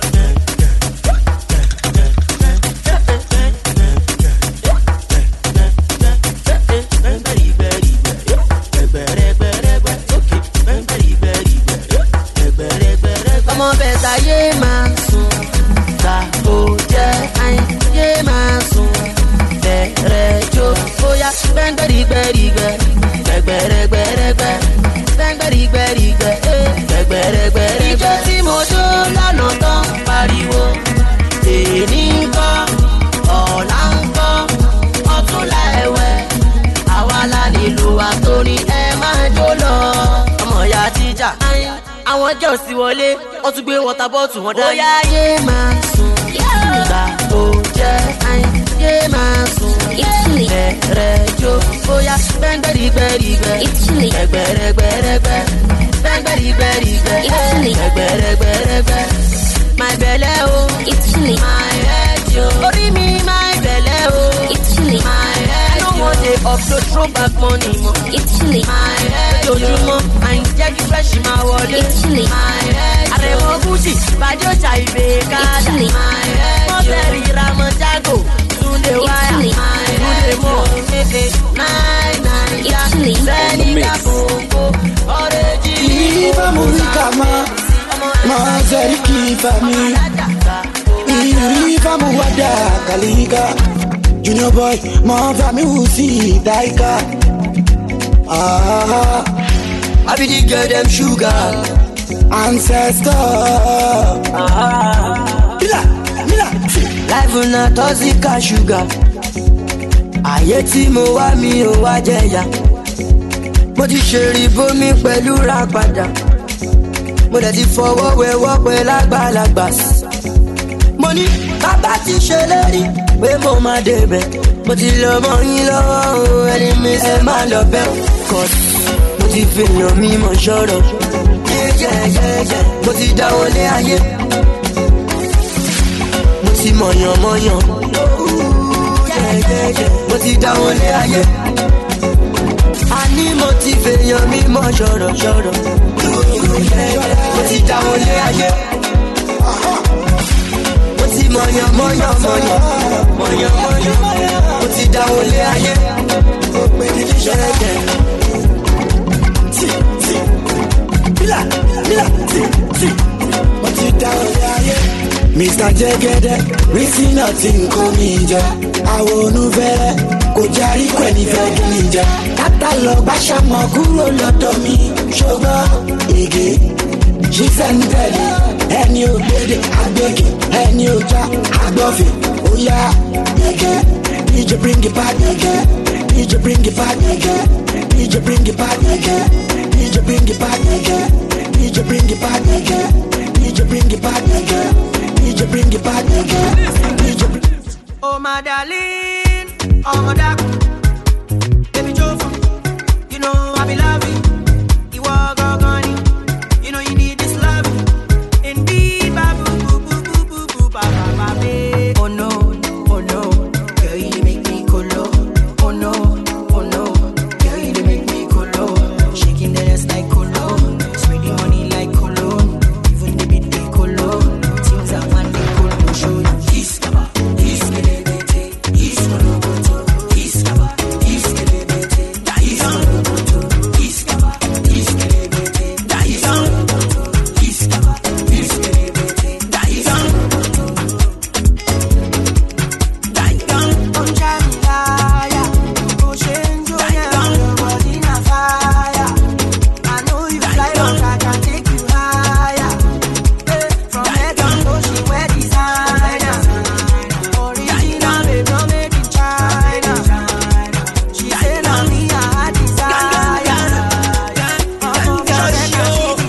Ọmọ bẹ̀ta yé máa sùn, ta kò jẹ́ àyìn yé máa sùn, bẹ̀rẹ̀ jó bóyá gbẹ́ngbẹ́rìgbẹ́rìgbẹ́, gbẹ̀gbẹ̀rẹ̀gbẹ̀rẹ̀gbẹ́, gbẹ́ngbẹ́rìgbẹ́rìgbẹ́, gbẹ̀gbẹ̀rẹ̀gbẹ̀rẹ̀gbẹ́. Ìjọ tí mo jó lánàá tán pariwo, èní ń kọ́, ọ̀la ń kọ́, ọ̀túnla ẹ̀wẹ̀, àwa la nílò àtòrí ẹ máa jó lọ. Ọmọ ìyá tíjà. Àwọn girls ti wọlé, wọ́n tún gbé water bottle wọn dání. Bóyá yé máa sùn, ìgbà tó jẹ́ àyìn yé máa sùn, bẹ̀rẹ̀ jó bóyá gbẹ́ngbẹ́rìgbẹ́rìgbẹ́, gbẹ̀gbẹ̀rẹ̀gbẹ̀rẹ̀gbẹ́, gbẹ́ngbẹ́rìgbẹ́rìgbẹ́, gbẹ̀gbẹ̀rẹ̀gbẹ̀rẹ̀gbẹ́. My belle o, my head yo, orí mi my belle o, my head yo. No more dey upload throw back money mo, my head yo. Lójúmọ́ àyìnjẹ́ kí fresh máa wọlé, my head yo. Àrẹ̀mọ Gucci, Bàjọ́ Ṣàìbè Kádà, my head yo. Mọ́tẹ́rì Ramọ́ Jago, Túndé Wáyà, Túndé Mọ́, náì náì yá, Sẹ́ni Dàbòǹkò, Ọ̀rẹ́jì ní Ìbámu Mazari kifami Irifa muwada kalika Junior boy Mavami usi daika Ah I be the girl them sugar. Ancestor. Ah. Mila, Mila. Life na toxic sugar. Ayé tí mo wá mi ò wá jẹ̀yà. Mo ti ṣèrì bómi pẹ̀lú ra padà. Mo dẹ̀ ti fọwọ́ wẹwọ́ pẹ̀ lágbàlagbà. Mo ní bàbá ti ṣèlérí pé mo máa débẹ̀. Mo ti lọ mọ yín lọ́wọ́ o, ẹni mi ẹ máa lọ bẹ́ o. Cause mo ti fèèyàn mi mọ̀ ṣọ́rọ̀. Yẹ́yẹ́yẹ́yẹ́ mo ti dáwọ́ lé ayé. Mo ti mọ̀yàn mọ̀yàn. Yẹ́yẹ́yẹ́ mo ti dáwọ́ lé ayé. A ní mo ti fèèyàn mi mọ̀ ṣọ́rọ̀ ṣọ́rọ̀. Mo ti dáwọ́ lé ayé. Mo ti mọ̀yàn mọ̀yàn mọ̀yàn. Mọ̀yàn mọ̀yàn. Mo ti dáwọ́ lé ayé. Yẹ́yẹ́. Mila, Mila, ti, ti. Mo ti dáwọ́ lé ayé. Mister Jẹ́gẹ́dẹ́, rí sí náà tí nǹkan mi jẹ. Àwọn onúfẹ́rẹ́ kò járí pẹ̀ ní fẹ́ kí mi jẹ. Kátà lọ bá ṣàmọ̀ kúrò lọ́dọ̀ mi. Ṣùgbọ́n ègé ṣiṣẹ́ ń tẹ̀lé. Ẹni ògbédè àgbègè, ẹni òjá àgbọ̀fẹ̀. Ó yá ègé, D J bring it back ègé. D J bring it back ègé. D J bring it back ègé. D J bring it back again. D J bring it back again. D J bring it back again. D J bring it back again. D J bring Oh my darling, oh my darling, baby Jofa, you know I be loving you. Are gone, you know you need this love. Indeed, babu boo boo boo boo boo ba ba ba ba. Oh no, oh no, girl you make me colo. Oh no, oh no, girl you make me colo. Shaking the ass like colo, spending money like colo. Even the beat they colo. Things I want they colo. Show you this cover, this kelebete, this coloboto, this cover, this kelebete, that is coloboto, this cover, this kelebete, that is coloboto, this cover, this kelebete, that is coloboto, that is coloboto. On Jamilaya, Ocean Joya, your body na fire. I know you fly, but I can take you higher. Eh, from head to toe, she wear designer. Original, babe, no made in China. She say na me I had desire. Oh, girl, she be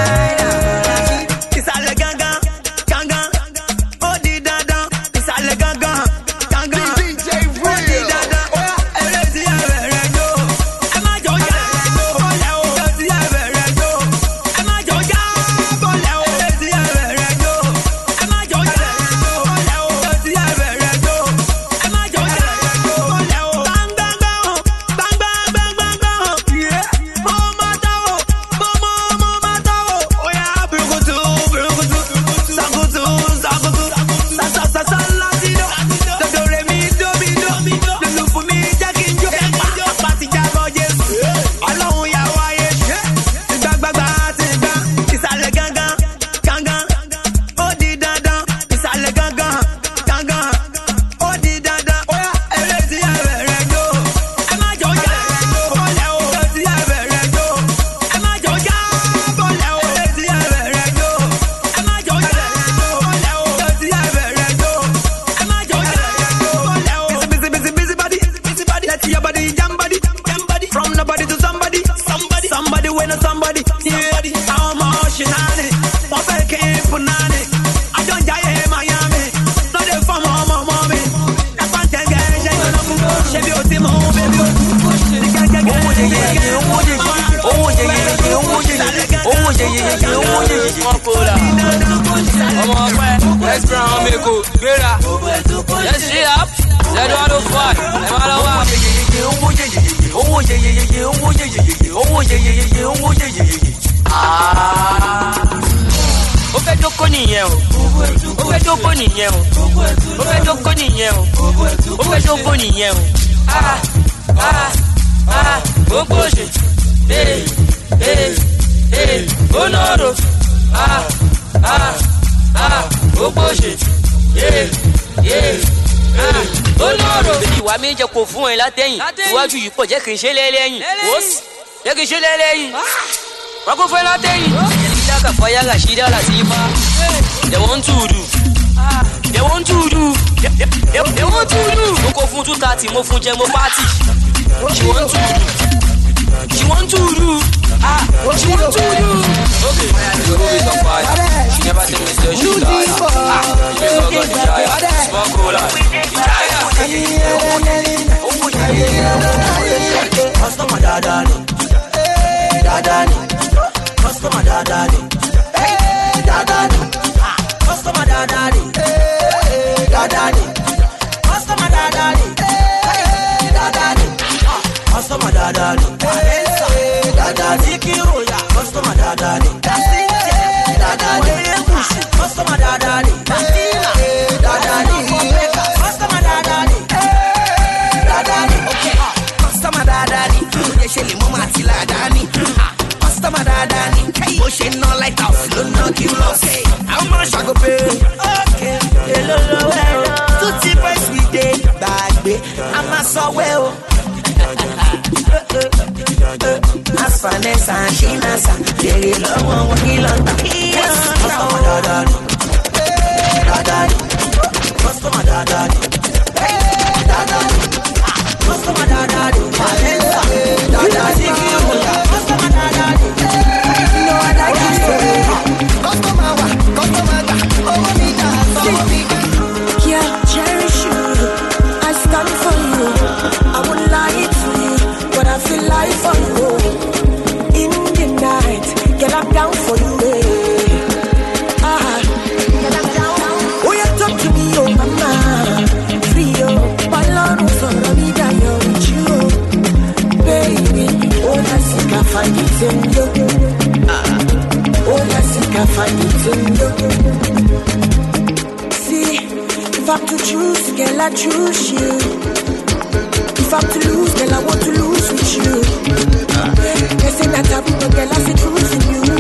fine. Ìsàlẹ̀ gangan, gangan, ó di dandan. Ìsàlẹ̀ gangan, gangan, ó di dandan. Eré tí ẹ bẹ̀rẹ̀ jó, ẹ má jọ já bọ́lẹ̀ o. Eré tí ẹ bẹ̀rẹ̀ jó, ẹ má jọ já bọ́lẹ̀ o. Eré tí ẹ bẹ̀rẹ̀ jó, ẹ má jọ já bọ́lẹ̀ o. Eré tí ẹ bẹ̀rẹ̀ jó, ẹ má jọ já bọ́lẹ̀ o. Gbàngbàngbà o, gbàngbàngbàngbà o. Mo máa ta o, mo mo mo máa ta o. Oya burukutu, burukutu, sakutu, sakutu, sa sa sa sa latido. Dodo re mi do mi do, lulu fún mi jẹ́ kí n jó. Apá ti jábọ̀ Jésù, Ọlọ́run yà wáyé. Ti gbàgbàgbà ti gbà, ìsàlẹ̀ gangan, gangan, ó di dandan. Ìsàlẹ̀ gangan, gangan, ó di dandan. Oya eré tí ẹ bẹ̀rẹ̀ jó, ẹ má jọ já bọ́lẹ̀ o. Eré tí ẹ bẹ̀rẹ̀ jó, ẹ má jọ já bọ́lẹ̀ o. Eré tí ẹ bẹ̀rẹ̀ jó, ẹ má jọ já bọ́lẹ̀ o. Eré tí ẹ bẹ̀rẹ̀ jó, ẹ má jọ já bọ́lẹ̀ o. Busy, busy, busy body, busy body. Let your body jam body, jam body. From nobody to somebody, somebody, somebody when a somebody. Yeah, how much you need it? One fake keep on it. I don't die in Miami. No dey for mama, mommy. I can't get get get. Ṣebí o ti mọ̀ baby o. Owó yeyeye, owó yeyeye, owó yeyeye, owó yeyeye, owó yeyeye, owó yeyeye. Wọ́n kó la. Ọmọ ọpẹ, let's brown meko, gbéra. Yes, she up. Lẹ́nu ọdún five. Ẹ máa lọ wá. Owó yeyeye, owó yeyeye, owó yeyeye, owó yeyeye, owó yeyeye. Ó fẹ́ jókòó nìyẹn o. Ó fẹ́ jókòó nìyẹn o. Ó fẹ́ jókòó nìyẹn o. Ó fẹ́ jókòó nìyẹn o. Ah ah ah gbogbo ṣe. Ee ee ee onoro. Ah ah ah gbogbo ṣe. Ee ee ah onoro. Ìwà mi jẹ kó fún ẹ látẹ̀yìn. Iwájú yìí pọ̀ jẹ́ kí n ṣe lẹ́lẹ́yìn. Jẹ́ kí n ṣe lẹ́lẹ́yìn. Rocco Fela Day. Yaka Fire Rashida Latifa. They want to do. They want to do. They, they, they, they want to do. Moko fun two thirty, mo fun je mo party. She want to do. She want to do. Ah, she want to do. Okay, you go with some fight. She never take me serious. She lie. Ah, you never got the tire. Smoke cola. Customer dadani, dadani, customer dadani, dadani, customer dadani, dadani, customer dadani, dadani, customer dadani, dadani, kiroya, customer dadani, dadani, customer dadani, dadani, customer dadani, dadani, okay, customer dadani, you shele mo ma ti la dani, customer dadani, o she no like house, no knock you lost, how much I go pay? Okay, hello, hello, tutti price we dey, bagbe, I'm a so well. As finance and she nasa, very long one when he long back. Customer dadani, dadani, customer dadani, dadani, customer dadani, dadani, customer dadani. No other gift for me. Customer wa, customer da, oh me da, oh me. Yeah, cherish you, I stand for you. I won't lie to you, but I feel like for you. In the night, get up down for you. Eh. Ah, get up down. Oh, you talk to me, oh mama, free oh, balano for me that you're with you, baby. Oh, that's it, I find it in you. Ah, oh, that's it, I find it in you. See, if I'm to choose, girl, I choose you. If I'm to lose, girl, I want to lose with you. They say that I will, but girl, I see truth in you.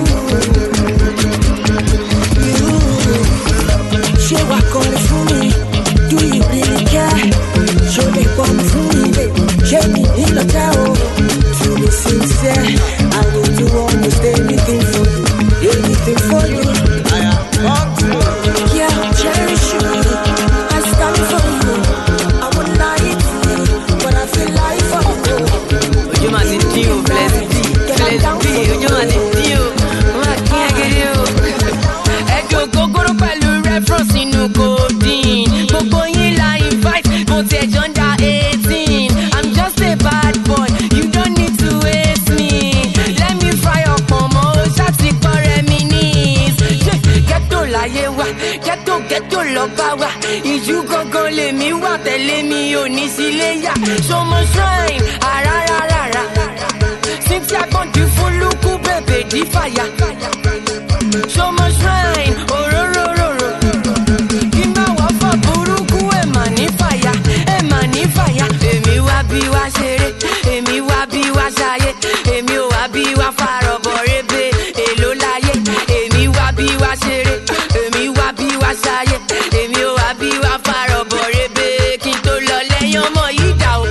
You, she walk on for me. Do you really care? Show me one for me, baby. Show me in the tower. To be sincere, I will do almost anything for you. Anything for you. I am up to you. Yeah, cherish you. I stand for you. I won't lie to you, but I feel like for you. Ojo ma ti di o, bless me, bless me. Ojo ma ti di o, ma kí ẹ kiri o. Ẹ̀dùn ògógóró pẹ̀lú reference inú codeine. Gbogbo yín la invite, mo ti ẹ̀jọ̀ ń da eighteen. I'm just a bad boy, you don't need to waste me. Let me fry up ọmọ o, ṣáàtì kọ́ reminisce. Ghetto láyé wa, ghetto ghetto lọ́ba wa. Ìjú gangan lèmi wà, tẹ̀lé mi ò ní sílé yá. So much shrine, àràràràrà. Cynthia kan di fún lukú, bèbè di fàyà. So much shrine, òróróróró. Kí má wá fọ burúkú, ẹ̀ mà ní fàyà, ẹ̀ mà ní fàyà. Èmi wá bí wá ṣeré, èmi wá bí wá ṣayé. Èmi ò wá bí wá farọ̀bọ̀ rébé, èló láyé. Èmi wá bí wá ṣeré, èmi wá bí wá ṣayé. Èmi ò wá bí wá farọ̀bọ̀ rébé, kí n tó lọ lẹ́yìn ọmọ yìí dà o.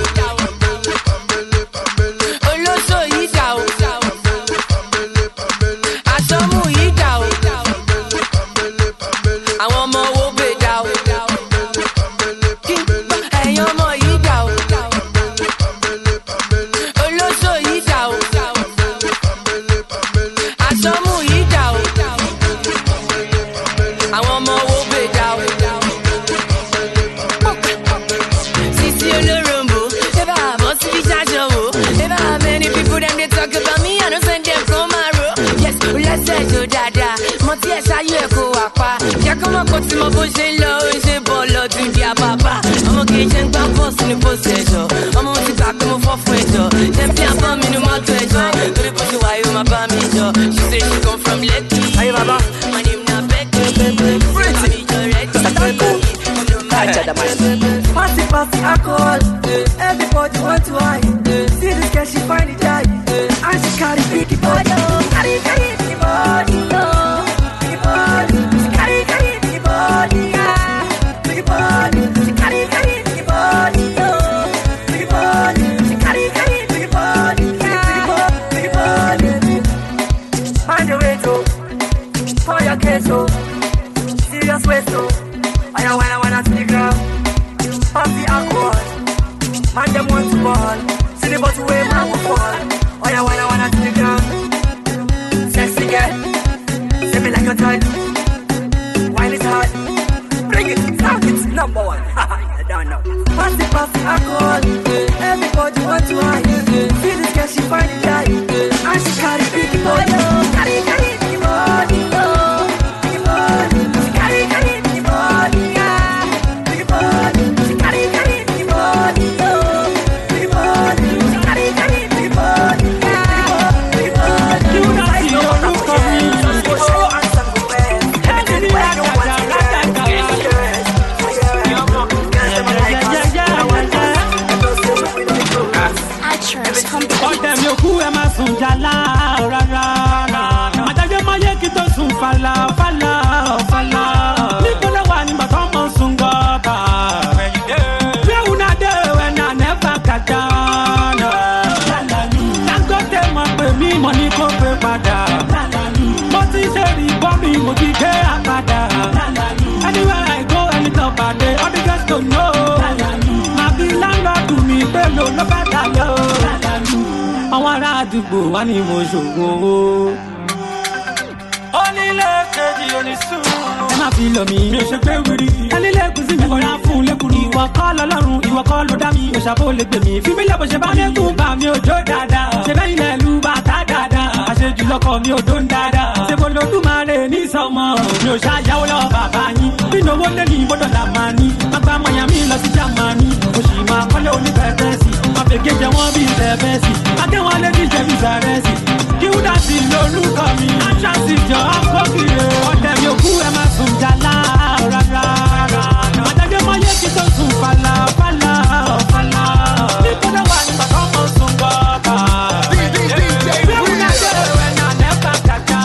Olóṣò yìí dà o. Àsọmú yìí dà o. Àwọn ọmọ wo bè dà o. Kí n gbọ́ ẹ̀yin ọmọ yìí dà o. Olóṣò yìí dà o. Àsọmú yìí dà o. Àwọn ọmọ wo bè dà o. Sisi olóròǹbó, ẹ bá bọ́ síbi ṣáṣọ wò. Ẹ bá many people dem dey talk about me, I no send dem come my road. Yes, o lẹ́sẹ̀ jó dáadáa, mo tí ẹ̀ ṣáyé ẹ̀ kó wà pa. Jẹ́ kọ́ mọ̀ kó tí mo bó ṣe ń lọ, ó ń ṣe bọ̀ lọ́dún di àbàbà. Ọmọ kì í ṣe ń gbá bọ́ọ̀sì ní post ẹ̀jọ̀. Ọmọ mo ti gbà pé mo fọ́ fún ẹ̀jọ̀. Tẹ̀m̀pì àbọ̀ mi ni mọ́tò ẹ̀jọ̀. Torí bó ṣe wáyé ó máa bá mi jọ. She say she come from Lekki. Ayé bàbá. My name na Becky. Pretty. Party, party, alcohol. Everybody want to hide. See this girl, she find it high. And she carry big body. Carry, carry big body, oh. Big body. She carry, carry big body, yeah. Big body. She carry, carry big body, oh. Big body. She carry, carry big body, yeah. Big body. want to ball. See the bottle where man will fall. Oh yeah, wanna wanna to the ground. Sexy girl, say me like a toy. Wine is hard. Bring it, start it, number one. I don't know. Pass it, pass it, alcohol. Everybody want to hide. See this girl, she find it guy. And she carry big body. Carry, carry big body. Big body. She carry, carry big body. Big body. She carry, carry big body. Big body. She carry, carry big body. Big body. You know I know what I'm saying. Some go show and some go wear. Everything where you want to wear. All them you who am I soon jala ra ra ra. Adájọ́ máa yẹ kí tó sùn fàlà fàlà fàlà. Níbo ló wà nígbà tó mọ̀ sùn gọ́ta? Where una dey when I never catch on? Dangote mọ̀ pé mi mọ̀ ní kó pé padà. Mo ti ṣe rí bọ́mì mo ti gbé àpàdà. Anywhere I go anytime pàdé all the girls go know. Màá bí láńlọ́ọ̀dù mi pé lò ló bá dà lọ. Àwọn ará àdúgbò wá ní mo ṣògùn owó. Onílé kejì onísùn. Ẹ má fi lọ mi, mi ò ṣe pé wíri. Ẹnílé kùsì mi kọ̀ọ̀rọ̀ fún lẹ́kùnrin. Ìwọ kọ́ lọ́lọ́run, ìwọ kọ́ ló dá mi. Òṣàbò lè gbè mí. Fífi lẹ́bọ̀ ṣe bá lẹ́kùn bá mi ò jó dáadáa. Ṣé bẹ́yìn lẹ̀ lu bàtà dáadáa? Àṣejù lọkọ̀ mi ò dó ń dáadáa. Ṣé bolo tún máa rè ní sọmọ? Mi ò ṣàyàwó lọ bàbá yín. Bínú owó lé ní ìbọ̀dọ̀ là máa ní. Má gbá Miami lọ sí Jámánì. Mo sì máa kọ́lé onífẹ̀ẹ́fẹ́sì. Má fèké jẹ wọ́n bí ìfẹ́fẹ́sì. Adéwọ̀n lé ní jẹ̀bi sàrẹ́sì. Kí wúdà sí lórúkọ mi. Àṣàṣì jọ àpòkìrè. Ọ̀dẹ̀ mi ò kú ẹ má sùn jàlá rárá. Adájọ́ máa yẹ kí tó sùn fàlà fàlà fàlà. Níbo ló wà nígbà tó mọ̀ sùn gọ́ta? Bí wúdà dé ẹ̀wẹ̀ náà nẹ́fà kàkà.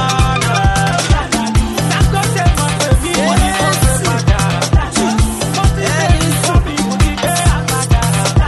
Dangote mọ̀ pé mi ò ní kó ṣe padà. Mo ti ṣe ìsọ́bì mo ti gbé àpàdà.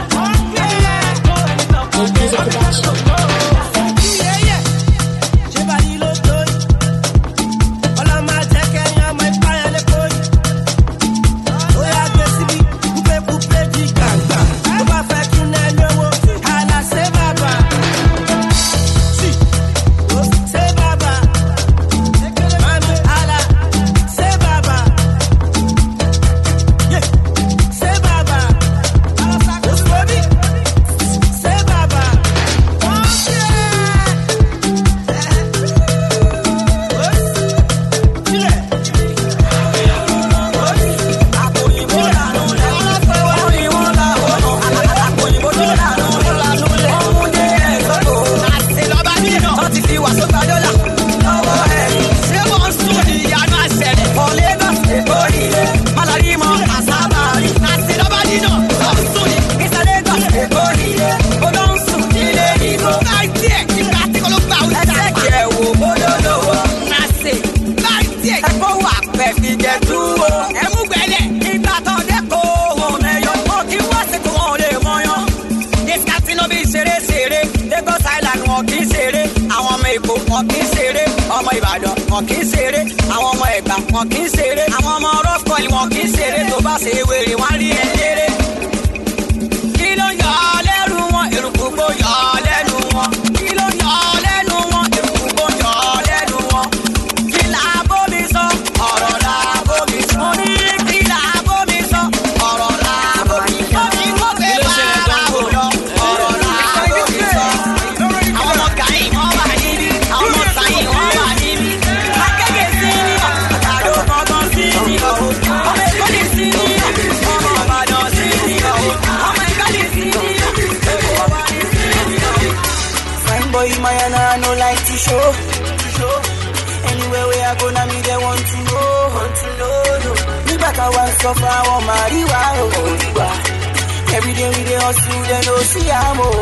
wọn kì í ṣeré ọmọ Ìbàdàn wọn kì í ṣeré àwọn ọmọ Ẹ̀gbá wọn kì í ṣeré àwọn ọmọ rọfkọlì wọn kì í ṣeré tó bá ṣe wèrè wọn rí ẹ léré. Kí ló yọ ọ lẹ́rù wọn eruku kó yọ ọ lẹ́nu wọn kí ló yọ ọ lẹ́nu wọn eruku kó yọ ọ lẹ́nu wọn. Kí là á bómi sọ ọ̀rọ̀ là á bómi sọ mo ní kí là á bómi sọ ọ̀rọ̀ là á bómi sọ mi kò fẹ́ bá ara wò lọ ọ̀rọ̀ là á bómi sọ. Àwọn ọmọ kàí wọn wà níbí àwọn ọmọ sàyìn wọn wà níbí akéde sí ní àtàdó kankan sí ní ọ̀hún ọmọ ìkọ́lé sí ní ọmọ Ìbàdàn sí ní ọ̀hún ọmọ ìkọ́lé sí ní èkó wà ní sí ní ọ̀hún. Fine boy Mayana no like to show. Anywhere where I go na me they want to know. Nígbà táwa ń sọ fún àwọn màríwá òdìgbà. Every day we dey hustle dem no see am o.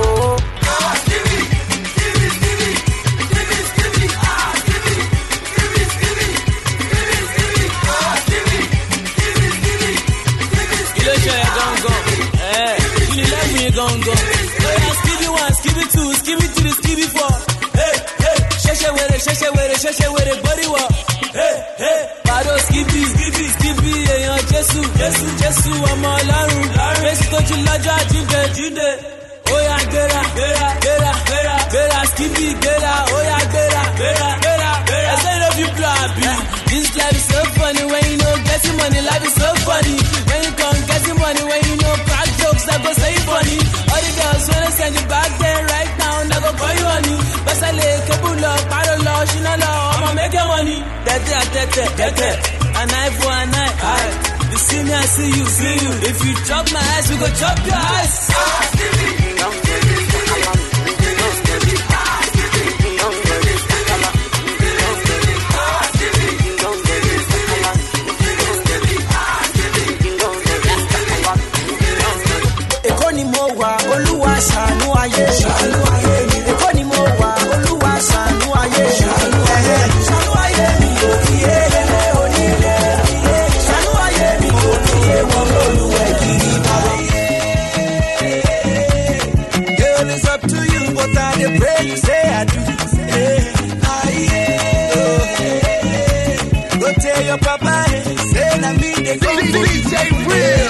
Gongo. Hey, skibby one, skibby two, skibby three, skibby four. Hey, hey, sheshe were, sheshe were, sheshe were, body walk. Hey, hey, Àrò skibi, skibi, skibi, èèyàn Jésù, Jésù, Jésù, ọmọ Ọlọ́run, Jésù tó jí lọ́jọ́ àjíǹde, jíǹde. Oya gbéra, gbéra, gbéra, gbéra, gbéra, skibi, gbéra, oya gbéra, gbéra, gbéra, gbéra. I say love you blood, this life is so funny when you know getting money, life is so funny. When you come getting money, when you know crack jokes, I go say funny. All the girls wanna send you back there right now, I go call you honey. But I lay couple up, paddle law, she no law, I'ma make your money. Tete, tete, tete, an eye for an eye, eye. You see me, I see you, see you. If you chop my ass, we go chop your ass. Ah, Èkó ni mo wà, Olúwa ṣàánú ayé. Ṣàánú ayé mi. Èkó ni mo wà, Olúwa ṣàánú ayé. Ṣàánú ayé mi. Ṣàánú ayé mi. Òkìyé lẹ́lẹ́ onílé. Ṣàánú ayé mi. Òkìyé wọn lólùwẹ̀ kiri bàbá. Girl, it's up to you, but I dey pray you say I do. Go tell your papa, say na me dey go to D J Real.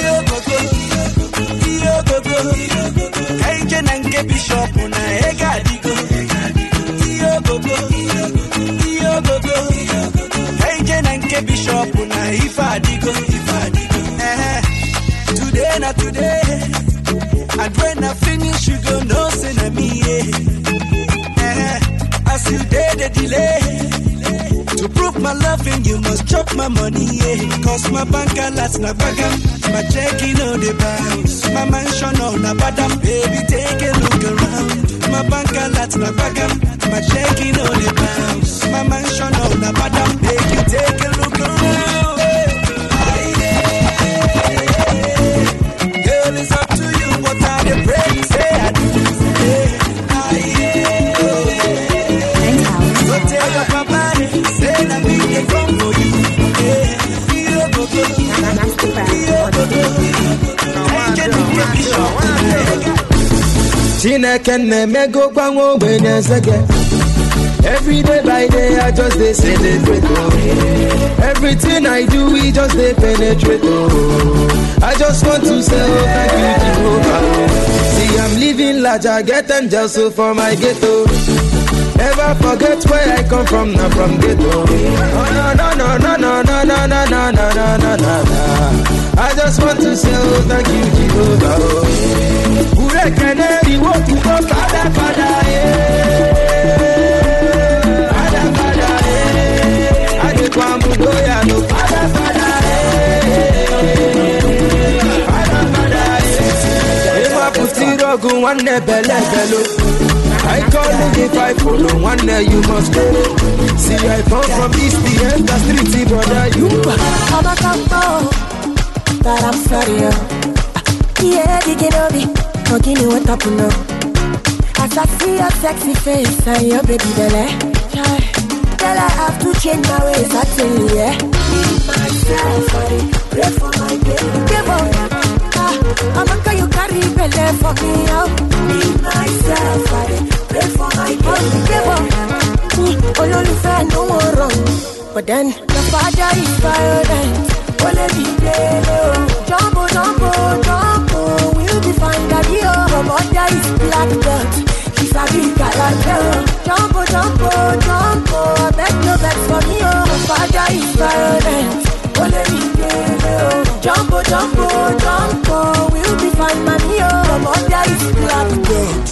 Kaije nange bishop na ega digo. Iyo gogo, iyo gogo. Kaije nange bishop na ifa digo, ifa digo. Eh, today na today, and when I finish you go know say na me. Eh, as you dey the delay. To prove my loving, you must chop my money, yeah. Cause my bank alerts na bagam, my checking on the bounce, my mansion on the bottom, baby take a look around. My bank alerts na bagam, my checking on the bounce, my mansion on the bottom, baby take a look around. Girl, it's up to you, what I dey pray you say I do. Go tell your papa. Say na me dey come for you. Iyo gogo, iyo gogo. Chineke na-emego gbanwe ogbenye nsege. Every day by day I just dey celebrate oh. Everything I do we just dey penetrate oh. I just want to say oh thank you Jehovah. See I'm living large, I get angels so for my ghetto. Never forget where I come from, not from ghetto. Oh no no no no no no no no no no no no no. I just want to say oh thank you Jehovah. Ure keneri wo tu go fada fada eh. Fada fada eh. Ade kwa mudo ya no fada fada eh. Fada fada eh. Eva putiro gu wanne bele belo. I call it if I follow one day you must go. See I come from East the end the street brother you. I'm a couple that I'm sorry yo. Yeah, you get over me. Don't give me what up now. As I see your sexy face and your baby belly, girl I have to change my ways. I tell you yeah. Need myself for it. Pray for my baby. Give up. I'm a girl you carry belly for me out. Need myself for it. Pray for my baby. Give up. Oh no, if I no more wrong. But then the father is violent. Oh let me play low. Jumbo, jumbo, jumbo. We'll be fine, daddy. Oh, my mother is black dot. She's a big character. Jumbo, jumbo, jumbo. I beg no vex for me. Oh, my father is violent. Oh let me play low. Jumbo, jumbo, jumbo. We'll be fine, mommy. Oh, my mother is black dot.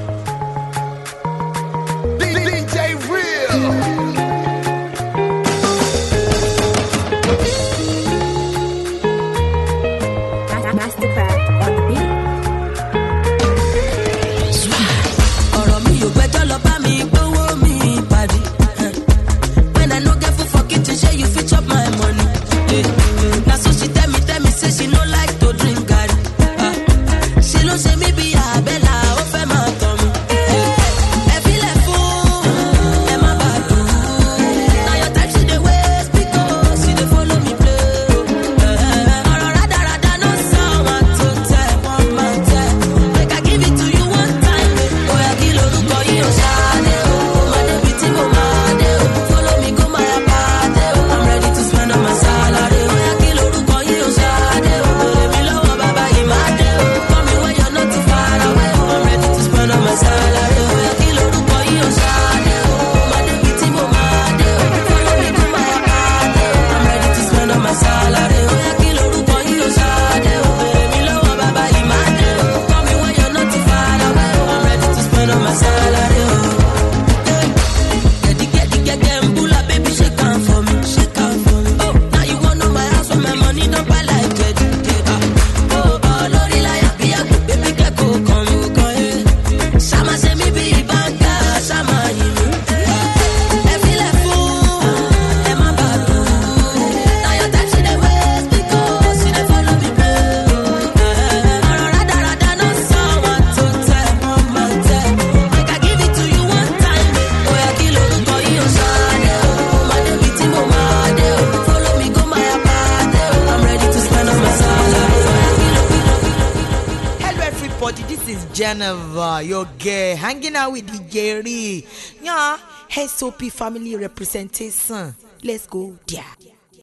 D J Real. I'm ready to everybody. This is Geneva, your girl, hanging out with the Jerry. Yeah, S O P family representation. Let's go there.